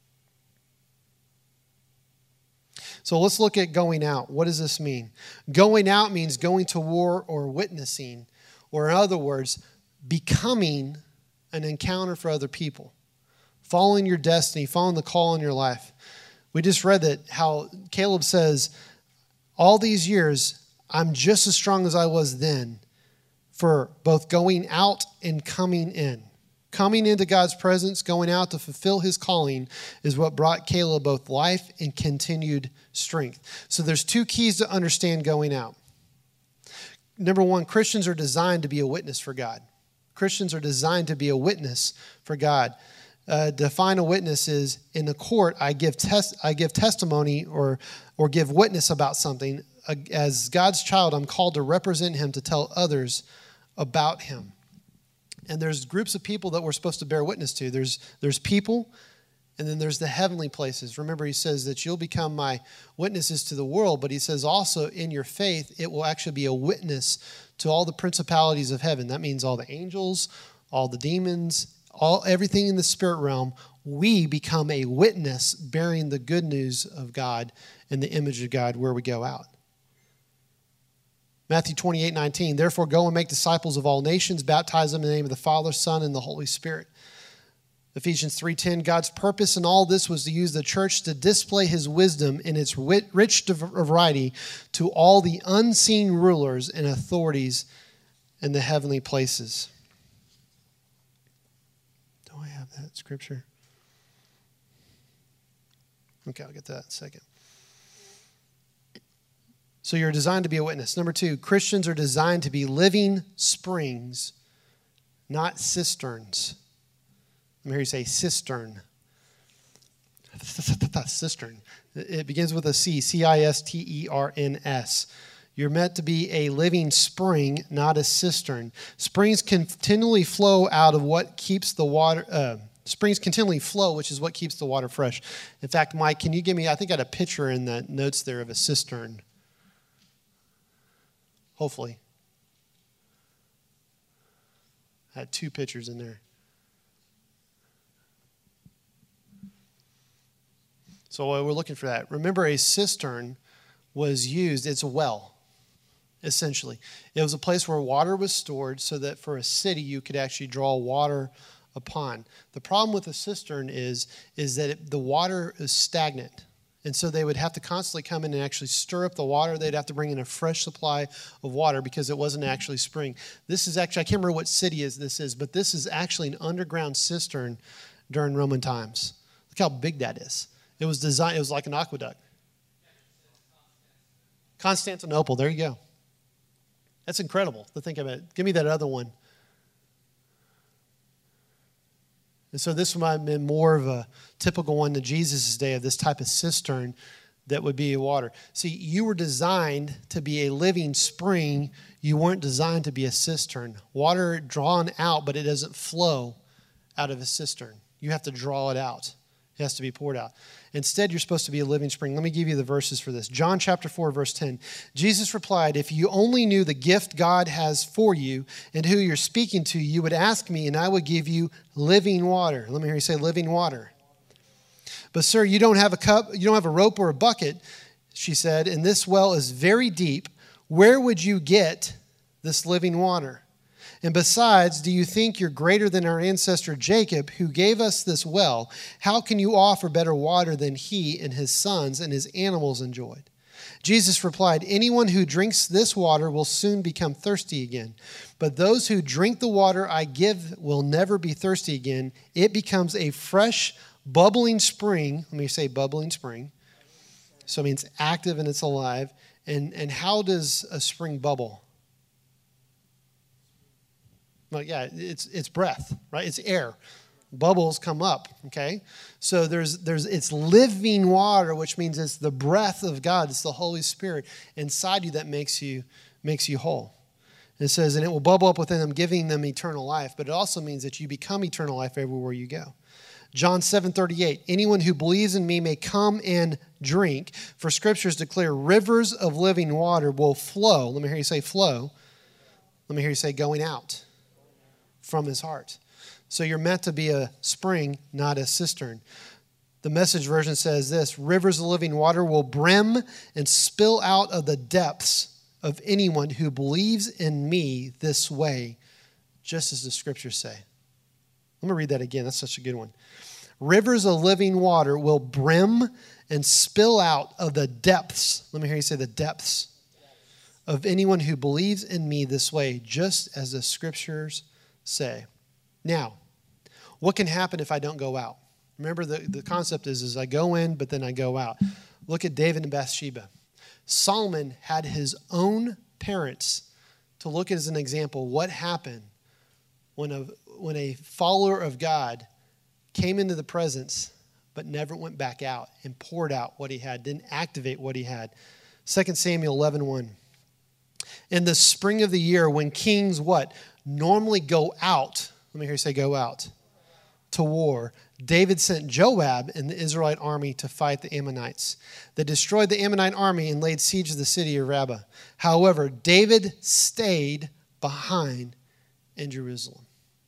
So let's look at going out. What does this mean? Going out means going to war or witnessing, or in other words, becoming an encounter for other people. Following your destiny, following the call in your life. We just read that how Caleb says, all these years, I'm just as strong as I was then for both going out and coming in. Coming into God's presence, going out to fulfill his calling is what brought Caleb both life and continued strength. So there's two keys to understand going out. Number one, Christians are designed to be a witness for God. Christians are designed to be a witness for God. Define a witness is in the court. I give testimony or give witness about something. As God's child, I'm called to represent him, to tell others about him. And there's groups of people that we're supposed to bear witness to. There's people, and then there's the heavenly places. Remember, he says that you'll become my witnesses to the world, but he says also in your faith, it will actually be a witness to all the principalities of heaven. That means all the angels, all the demons, everything in the spirit realm. We become a witness bearing the good news of God and the image of God where we go out. Matthew 28:19, therefore go and make disciples of all nations, baptize them in the name of the Father, Son, and the Holy Spirit. Ephesians 3:10, God's purpose in all this was to use the church to display his wisdom in its rich variety to all the unseen rulers and authorities in the heavenly places. Do I have that scripture? Okay, I'll get to that in a second. So you're designed to be a witness. Number two, Christians are designed to be living springs, not cisterns. Let me hear you say cistern. Cistern. It begins with a C, C-I-S-T-E-R-N-S. You're meant to be a living spring, not a cistern. Springs continually flow out of what keeps the water... Springs continually flow, which is what keeps the water fresh. In fact, Mike, can you give me... I think I had a picture in the notes there of a cistern. Hopefully. I had two pictures in there. So while we're looking for that, remember a cistern was used, it's a well, essentially. It was a place where water was stored so that for a city you could actually draw water upon. The problem with a cistern is that the water is stagnant. And so they would have to constantly come in and actually stir up the water. They'd have to bring in a fresh supply of water because it wasn't actually spring. This is actually, I can't remember what city this is, but this is actually an underground cistern during Roman times. Look how big that is. It was designed, it was like an aqueduct. Constantinople, there you go. That's incredible to think about it. Give me that other one. And so this might have been more of a typical one to Jesus' day of this type of cistern that would be water. See, you were designed to be a living spring. You weren't designed to be a cistern. Water drawn out, but it doesn't flow out of a cistern. You have to draw it out. It has to be poured out. Instead, you're supposed to be a living spring. Let me give you the verses for this. John chapter 4, verse 10. Jesus replied, if you only knew the gift God has for you and who you're speaking to, you would ask me and I would give you living water. Let me hear you say living water. But sir, you don't have a cup, you don't have a rope or a bucket, she said, and this well is very deep. Where would you get this living water? And besides, do you think you're greater than our ancestor Jacob, who gave us this well? How can you offer better water than he and his sons and his animals enjoyed?" Jesus replied, "Anyone who drinks this water will soon become thirsty again. But those who drink the water I give will never be thirsty again. It becomes a fresh, bubbling spring." Let me say bubbling spring. So it means active and it's alive. And how does a spring bubble? Well, yeah, it's breath, right? It's air. Bubbles come up, okay? So it's living water, which means it's the breath of God. It's the Holy Spirit inside you that makes you whole. It says, and it will bubble up within them, giving them eternal life. But it also means that you become eternal life everywhere you go. John 7:38, "Anyone who believes in me may come and drink, for scriptures declare rivers of living water will flow." Let me hear you say flow. Let me hear you say going out from his heart. So you're meant to be a spring, not a cistern. The Message version says this: "Rivers of living water will brim and spill out of the depths of anyone who believes in me this way," just as the scriptures say. Let me read that again. That's such a good one. "Rivers of living water will brim and spill out of the depths." Let me hear you say the depths. "Of anyone who believes in me this way, just as the scriptures say." Now, what can happen if I don't go out? Remember, the concept is I go in, but then I go out. Look at David and Bathsheba. Solomon had his own parents to look at as an example what happened when a follower of God came into the presence but never went back out and poured out what he had, didn't activate what he had. 2 Samuel 11:1. "In the spring of the year when kings what? Normally go out." Let me hear you say go out. "To war. David sent Joab and the Israelite army to fight the Ammonites. They destroyed the Ammonite army and laid siege to the city of Rabbah. However, David stayed behind in Jerusalem."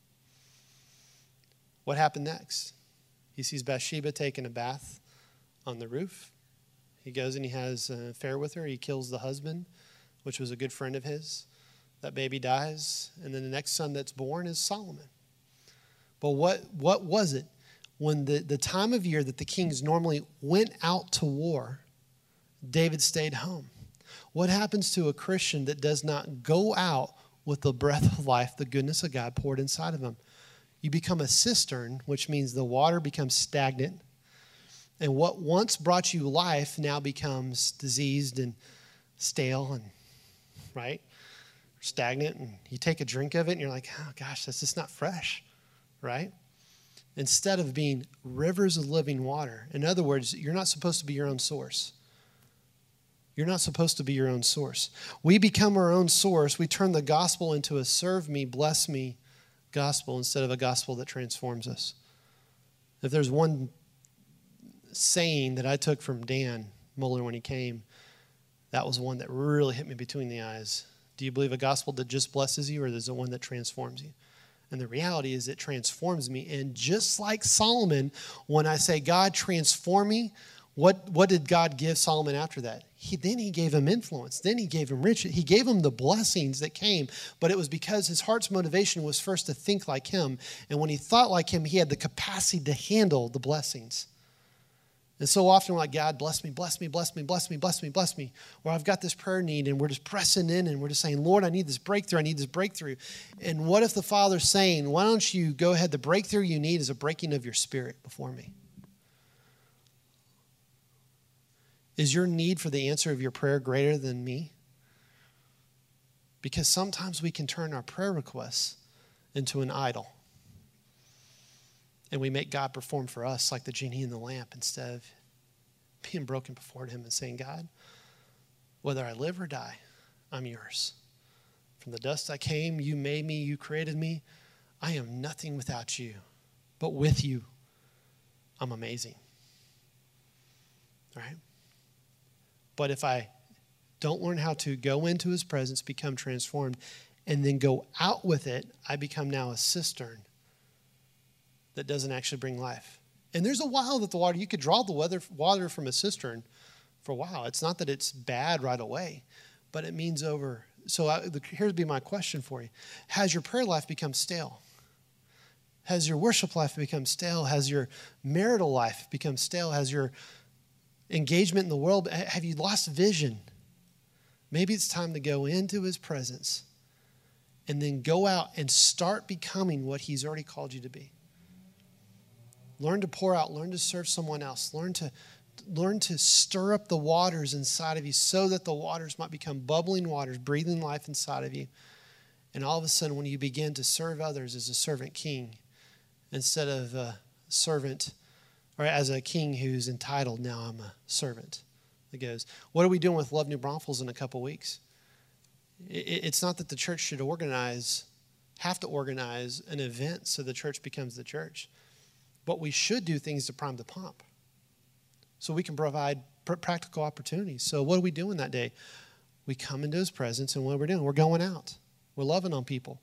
What happened next? He sees Bathsheba taking a bath on the roof. He goes and he has an affair with her. He kills the husband, which was a good friend of his. That baby dies. And then the next son that's born is Solomon. But what was it? When the time of year that the kings normally went out to war, David stayed home. What happens to a Christian that does not go out with the breath of life, the goodness of God poured inside of him? You become a cistern, which means the water becomes stagnant. And what once brought you life now becomes diseased and stale and, right, stagnant. And you take a drink of it and you're like, oh gosh, that's just not fresh, right? Instead of being rivers of living water. In other words, you're not supposed to be your own source. You're not supposed to be your own source. We become our own source. We turn the gospel into a serve me, bless me gospel instead of a gospel that transforms us. If there's one saying that I took from Dan Muller when he came, that was one that really hit me between the eyes. Do you believe a gospel that just blesses you, or is it one that transforms you? And the reality is it transforms me. And just like Solomon, when I say, God, transform me, what did God give Solomon after that? Then he gave him influence. Then he gave him riches. He gave him the blessings that came. But it was because his heart's motivation was first to think like him. And when he thought like him, he had the capacity to handle the blessings. And so often we're like, God, bless me, bless me, bless me, bless me, bless me, bless me. Or I've got this prayer need, and we're just pressing in, and we're just saying, Lord, I need this breakthrough. I need this breakthrough. And what if the Father's saying, why don't you go ahead? The breakthrough you need is a breaking of your spirit before me. Is your need for the answer of your prayer greater than me? Because sometimes we can turn our prayer requests into an idol. And we make God perform for us like the genie in the lamp instead of being broken before him and saying, God, whether I live or die, I'm yours. From the dust I came, you made me, you created me. I am nothing without you. But with you, I'm amazing. All right? But if I don't learn how to go into his presence, become transformed, and then go out with it, I become now a cistern that doesn't actually bring life. And there's a while that the water, you could draw the water from a cistern for a while. It's not that it's bad right away, but it means over So here'd be my question for you. Has your prayer life become stale? Has your worship life become stale? Has your marital life become stale? Has your engagement in the world, have you lost vision? Maybe it's time to go into his presence and then go out and start becoming what he's already called you to be. Learn to pour out. Learn to serve someone else. Learn to stir up the waters inside of you so that the waters might become bubbling waters, breathing life inside of you. And all of a sudden, when you begin to serve others as a servant king instead of a servant, or as a king who's entitled, now I'm a servant. It goes, what are we doing with Love New Braunfels in a couple weeks? It's not that the church should have to organize an event so the church becomes the church. But we should do things to prime the pump so we can provide practical opportunities. So what are we doing that day? We come into his presence, and what we're doing, we're going out. We're loving on people.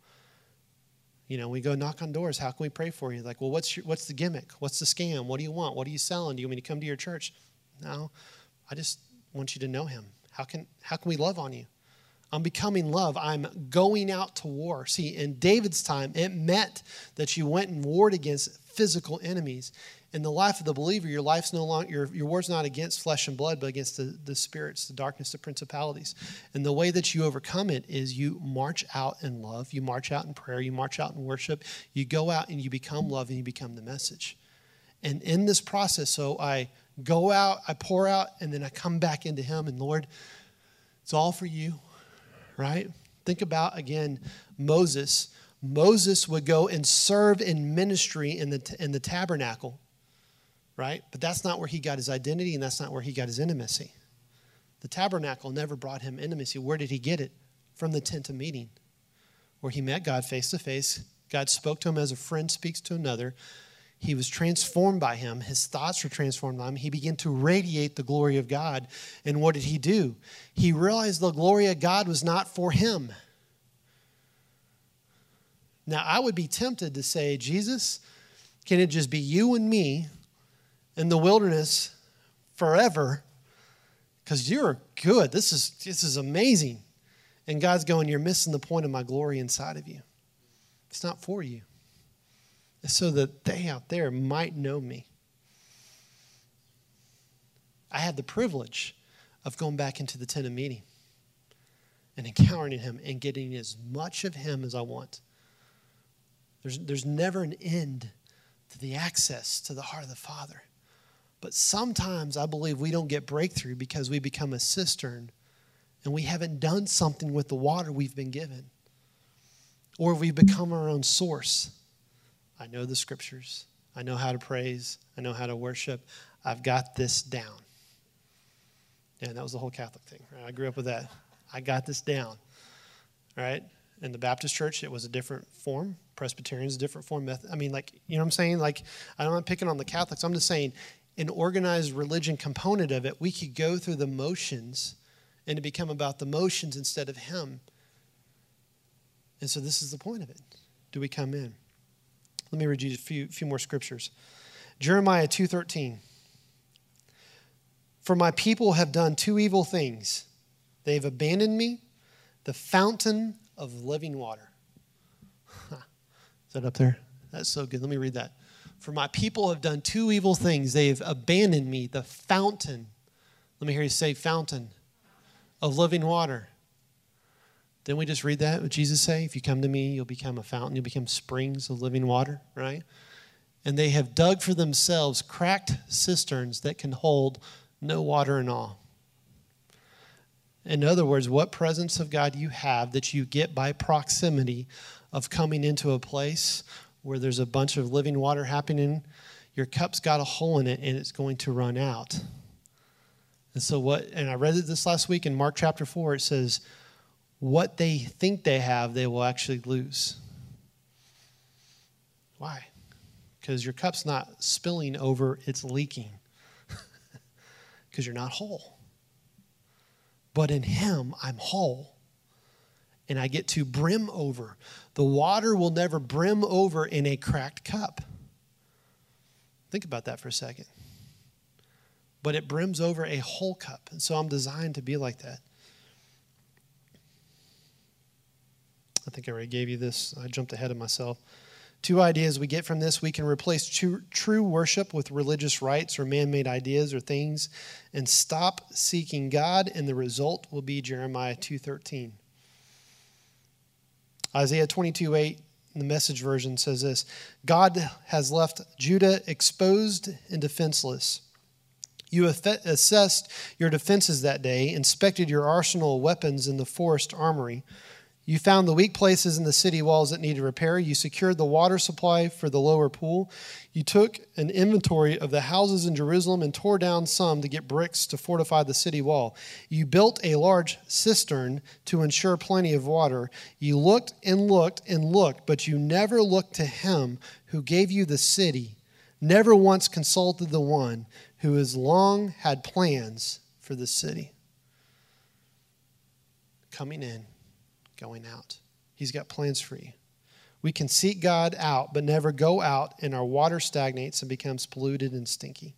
We go knock on doors. How can we pray for you? Like, well, what's the gimmick? What's the scam? What do you want? What are you selling? Do you want me to come to your church? No, I just want you to know him. How can we love on you? I'm becoming love. I'm going out to war. See, in David's time, it meant that you went and warred against physical enemies. In the life of the believer, your life's no longer, your war's not against flesh and blood, but against the spirits, the darkness, the principalities. And the way that you overcome it is you march out in love, you march out in prayer, you march out in worship, you go out and you become love and you become the message. And in this process, so I go out, I pour out, and then I come back into him, and Lord, it's all for you. Right? Think about, again, Moses. Moses would go and serve in ministry in the tabernacle, right? But that's not where he got his identity, and that's not where he got his intimacy. The tabernacle never brought him intimacy. Where did he get it? From the tent of meeting, where he met God face to face. God spoke to him as a friend speaks to another. He was transformed by him. His thoughts were transformed by him. He began to radiate the glory of God. And what did he do? He realized the glory of God was not for him. Now, I would be tempted to say, Jesus, can it just be you and me in the wilderness forever? Because you're good. This is amazing. And God's going, you're missing the point of my glory inside of you. It's not for you. So that they out there might know me. I had the privilege of going back into the tent of meeting and encountering him and getting as much of him as I want. There's never an end to the access to the heart of the Father. But sometimes I believe we don't get breakthrough because we become a cistern and we haven't done something with the water we've been given. Or we've become our own source. I know the scriptures. I know how to praise. I know how to worship. I've got this down. Yeah, that was the whole Catholic thing. Right? I grew up with that. I got this down. Right? In the Baptist church, it was a different form. Presbyterians, a different form. Method. I mean, like, you know what I'm saying? Like, I'm not picking on the Catholics. I'm just saying, an organized religion component of it, we could go through the motions and it become about the motions instead of him. And so this is the point of it. Do we come in? Let me read you a few more scriptures. Jeremiah 2:13. For my people have done two evil things. They've abandoned me, the fountain of living water. Is that up there? That's so good. Let me read that. For my people have done two evil things. They've abandoned me, the fountain. Let me hear you say fountain of living water. Didn't we just read that? What Jesus say? If you come to me, you'll become a fountain. You'll become springs of living water, right? And they have dug for themselves cracked cisterns that can hold no water at all. In other words, what presence of God you have that you get by proximity of coming into a place where there's a bunch of living water happening, your cup's got a hole in it and it's going to run out. And so and I read it this last week in Mark chapter 4, it says, what they think they have, they will actually lose. Why? Because your cup's not spilling over, it's leaking. Because you're not whole. But in him, I'm whole. And I get to brim over. The water will never brim over in a cracked cup. Think about that for a second. But it brims over a whole cup. And so I'm designed to be like that. I think I already gave you this. I jumped ahead of myself. 2 ideas we get from this. We can replace true worship with religious rites or man-made ideas or things and stop seeking God, and the result will be Jeremiah 2:13. Isaiah 22:8, the Message version, says this: God has left Judah exposed and defenseless. You assessed your defenses that day, inspected your arsenal of weapons in the forest armory. You found the weak places in the city walls that needed repair. You secured the water supply for the lower pool. You took an inventory of the houses in Jerusalem and tore down some to get bricks to fortify the city wall. You built a large cistern to ensure plenty of water. You looked and looked and looked, but you never looked to him who gave you the city, never once consulted the one who has long had plans for the city. Coming in, going out. He's got plans for you. We can seek God out, but never go out, and our water stagnates and becomes polluted and stinky.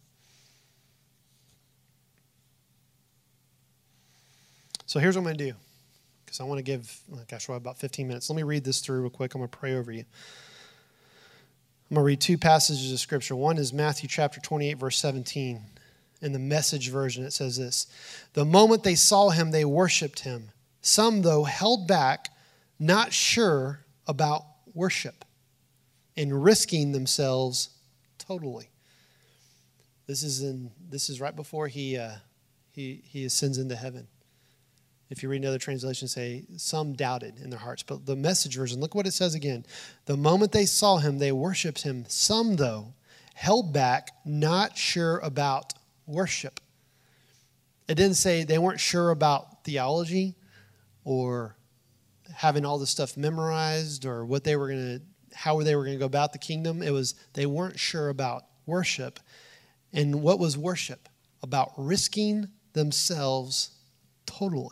So here's what I'm going to do, because I want to give, we're about 15 minutes. Let me read this through real quick. I'm going to pray over you. I'm going to read 2 passages of Scripture. One is Matthew chapter 28, verse 17. In the Message version, it says this: the moment they saw him, they worshiped him. Some, though, held back, not sure about worship and risking themselves totally. This is right before he ascends into heaven. If you read another translation, say, some doubted in their hearts. But the Message version, look what it says again. The moment they saw him, they worshiped him. Some, though, held back, not sure about worship. It didn't say they weren't sure about theology or having all this stuff memorized or how they were going to go about the kingdom. It was they weren't sure about worship. And what was worship? About risking themselves totally.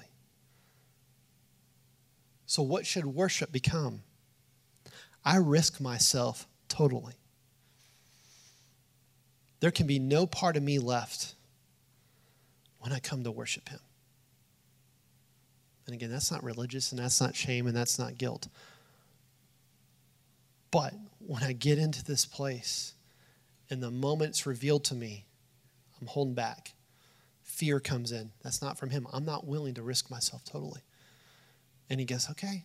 So what should worship become? I risk myself totally. There can be no part of me left when I come to worship him. And again, that's not religious, and that's not shame, and that's not guilt. But when I get into this place, and the moment it's revealed to me, I'm holding back. Fear comes in. That's not from him. I'm not willing to risk myself totally. And he goes, okay.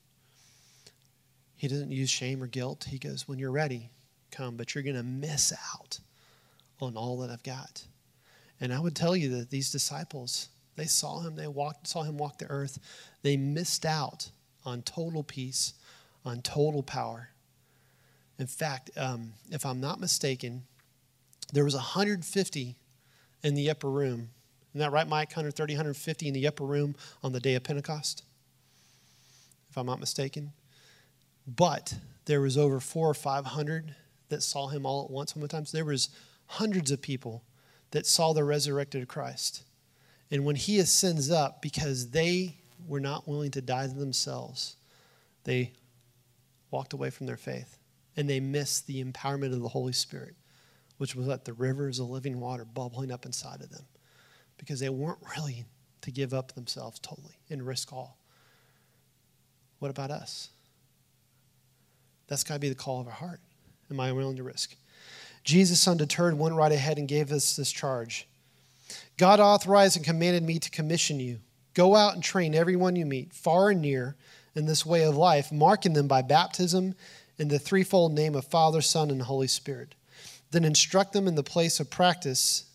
He doesn't use shame or guilt. He goes, when you're ready, come, but you're going to miss out on all that I've got. And I would tell you that these disciples, they saw him, saw him walk the earth. They missed out on total peace, on total power. In fact, if I'm not mistaken, there was 150 in the upper room. Isn't that right, Mike? 130, 150 in the upper room on the day of Pentecost, if I'm not mistaken. But there was over 400 or 500 that saw him all at once. Sometimes there was hundreds of people that saw the resurrected Christ. And when he ascends up, because they were not willing to die to themselves, they walked away from their faith. And they missed the empowerment of the Holy Spirit, which was like the rivers of living water bubbling up inside of them, because they weren't willing to give up themselves totally and risk all. What about us? That's got to be the call of our heart. Am I willing to risk? Jesus, undeterred, went right ahead and gave us this charge. God authorized and commanded me to commission you. Go out and train everyone you meet, far and near, in this way of life, marking them by baptism in the threefold name of Father, Son, and Holy Spirit. Then instruct them in the practice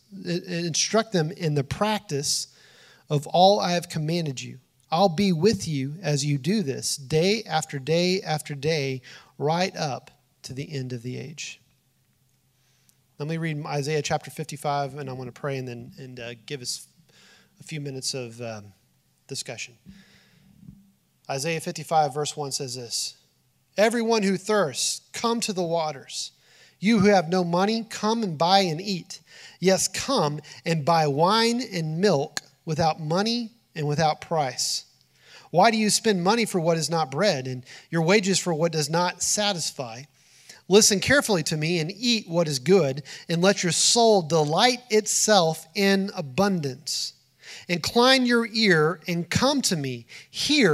of all I have commanded you. I'll be with you as you do this, day after day after day, right up to the end of the age. Let me read Isaiah chapter 55, and I want to pray and give us a few minutes of discussion. Isaiah 55, verse 1 says this: everyone who thirsts, come to the waters. You who have no money, come and buy and eat. Yes, come and buy wine and milk without money and without price. Why do you spend money for what is not bread, and your wages for what does not satisfy? Listen carefully to me and eat what is good, and let your soul delight itself in abundance. Incline your ear and come to me. Hear,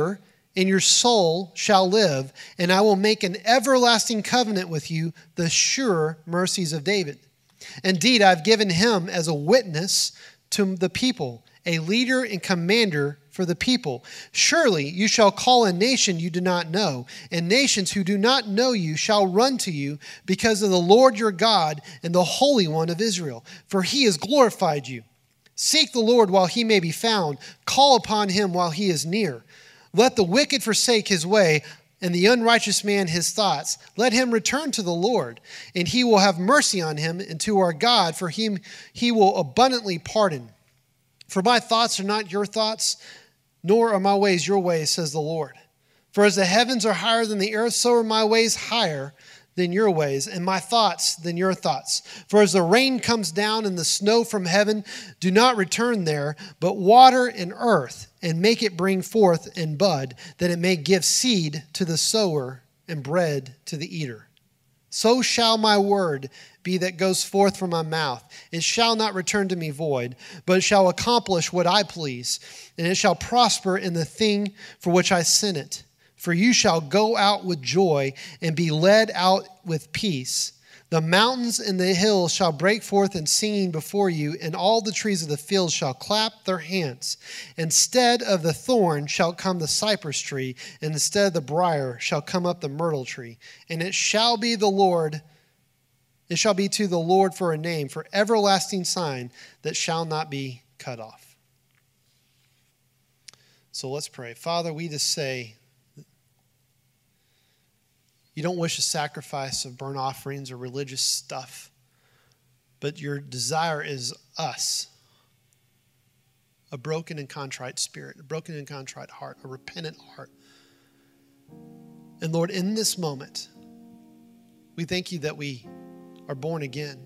and your soul shall live, and I will make an everlasting covenant with you, the sure mercies of David. Indeed, I've given him as a witness to the people, a leader and commander for the people. Surely you shall call a nation you do not know, and nations who do not know you shall run to you because of the Lord your God and the Holy One of Israel, for he has glorified you. Seek the Lord while he may be found. Call upon him while he is near. Let the wicked forsake his way, and the unrighteous man his thoughts. Let him return to the Lord, and he will have mercy on him, and to our God, for him he will abundantly pardon. For my thoughts are not your thoughts, nor are my ways your ways, says the Lord. For as the heavens are higher than the earth, so are my ways higher than your ways, and my thoughts than your thoughts. For as the rain comes down and the snow from heaven, do not return there, but water and earth, and make it bring forth and bud, that it may give seed to the sower and bread to the eater. So shall my word be that goes forth from my mouth. It shall not return to me void, but it shall accomplish what I please, and it shall prosper in the thing for which I sent it. For you shall go out with joy and be led out with peace. The mountains and the hills shall break forth in singing before you, and all the trees of the field shall clap their hands. Instead of the thorn shall come the cypress tree, and instead of the briar shall come up the myrtle tree. And it shall be to the Lord for a name, for everlasting sign that shall not be cut off. So let's pray. Father, we just say, you don't wish a sacrifice of burnt offerings or religious stuff, but your desire is us, a broken and contrite spirit, a broken and contrite heart, a repentant heart. And Lord, in this moment, we thank you that we are born again.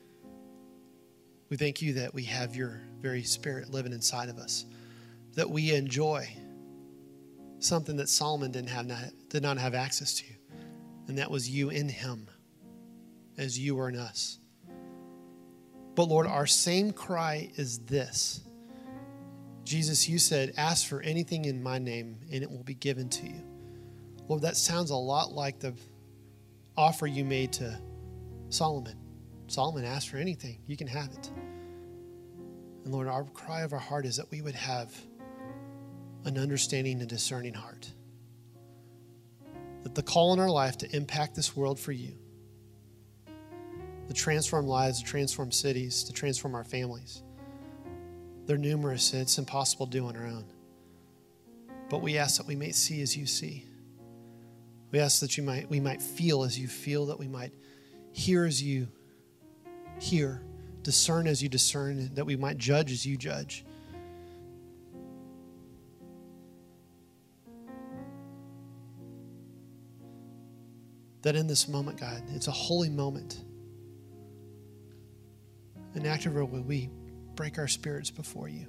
We thank you that we have your very spirit living inside of us, that we enjoy something that Solomon did not have access to. And that was you in him, as you were in us. But Lord, our same cry is this. Jesus, you said, ask for anything in my name, and it will be given to you. Lord, that sounds a lot like the offer you made to Solomon. Solomon asked for anything, you can have it. And Lord, our cry of our heart is that we would have an understanding and discerning heart. That the call in our life to impact this world for you, to transform lives, to transform cities, to transform our families. They're numerous. It's impossible to do on our own. But we ask that we may see as you see. We ask that we might feel as you feel, that we might hear as you hear, discern as you discern, that we might judge as you judge. That in this moment, God, it's a holy moment. An act of will we break our spirits before you.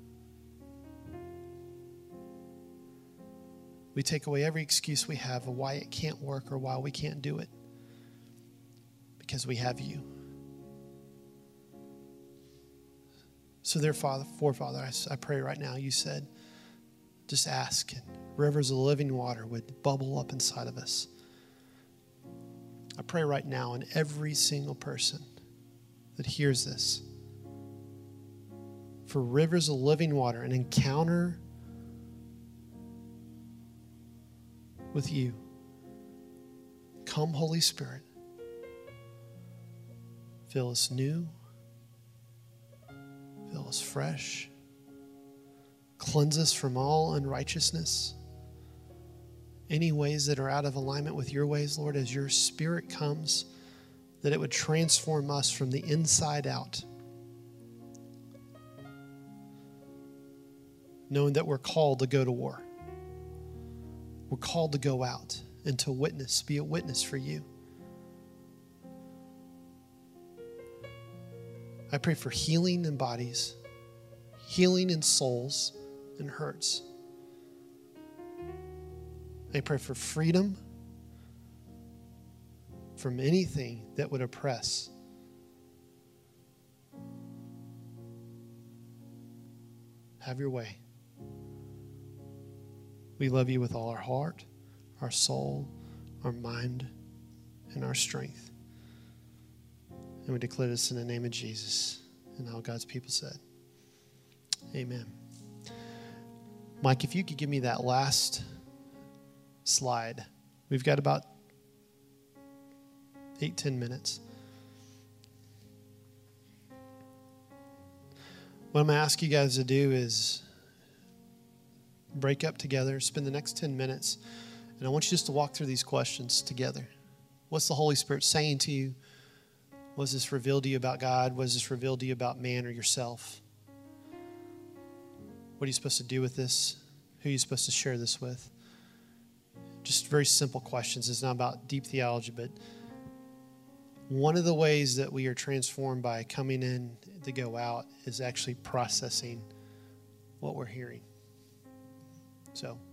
We take away every excuse we have of why it can't work or why we can't do it. Because we have you. So therefore, Father, I pray right now, you said, just ask, and rivers of living water would bubble up inside of us. I pray right now in every single person that hears this for rivers of living water, an encounter with you. Come, Holy Spirit. Fill us new. Fill us fresh. Cleanse us from all unrighteousness. Any ways that are out of alignment with your ways, Lord, as your Spirit comes, that it would transform us from the inside out. Knowing that we're called to go to war. We're called to go out and to witness, be a witness for you. I pray for healing in bodies, healing in souls and hurts. I pray for freedom from anything that would oppress. Have your way. We love you with all our heart, our soul, our mind, and our strength. And we declare this in the name of Jesus. And all God's people said, amen. Mike, if you could give me that last slide. We've got about 8-10 minutes. What I'm going to ask you guys to do is break up together, spend the next 10 minutes, and I want you just to walk through these questions together. What's the Holy Spirit saying to you? What does this reveal to you about God? What does this reveal to you about man or yourself? What are you supposed to do with this? Who are you supposed to share this with? Just very simple questions. It's not about deep theology, but one of the ways that we are transformed by coming in to go out is actually processing what we're hearing. So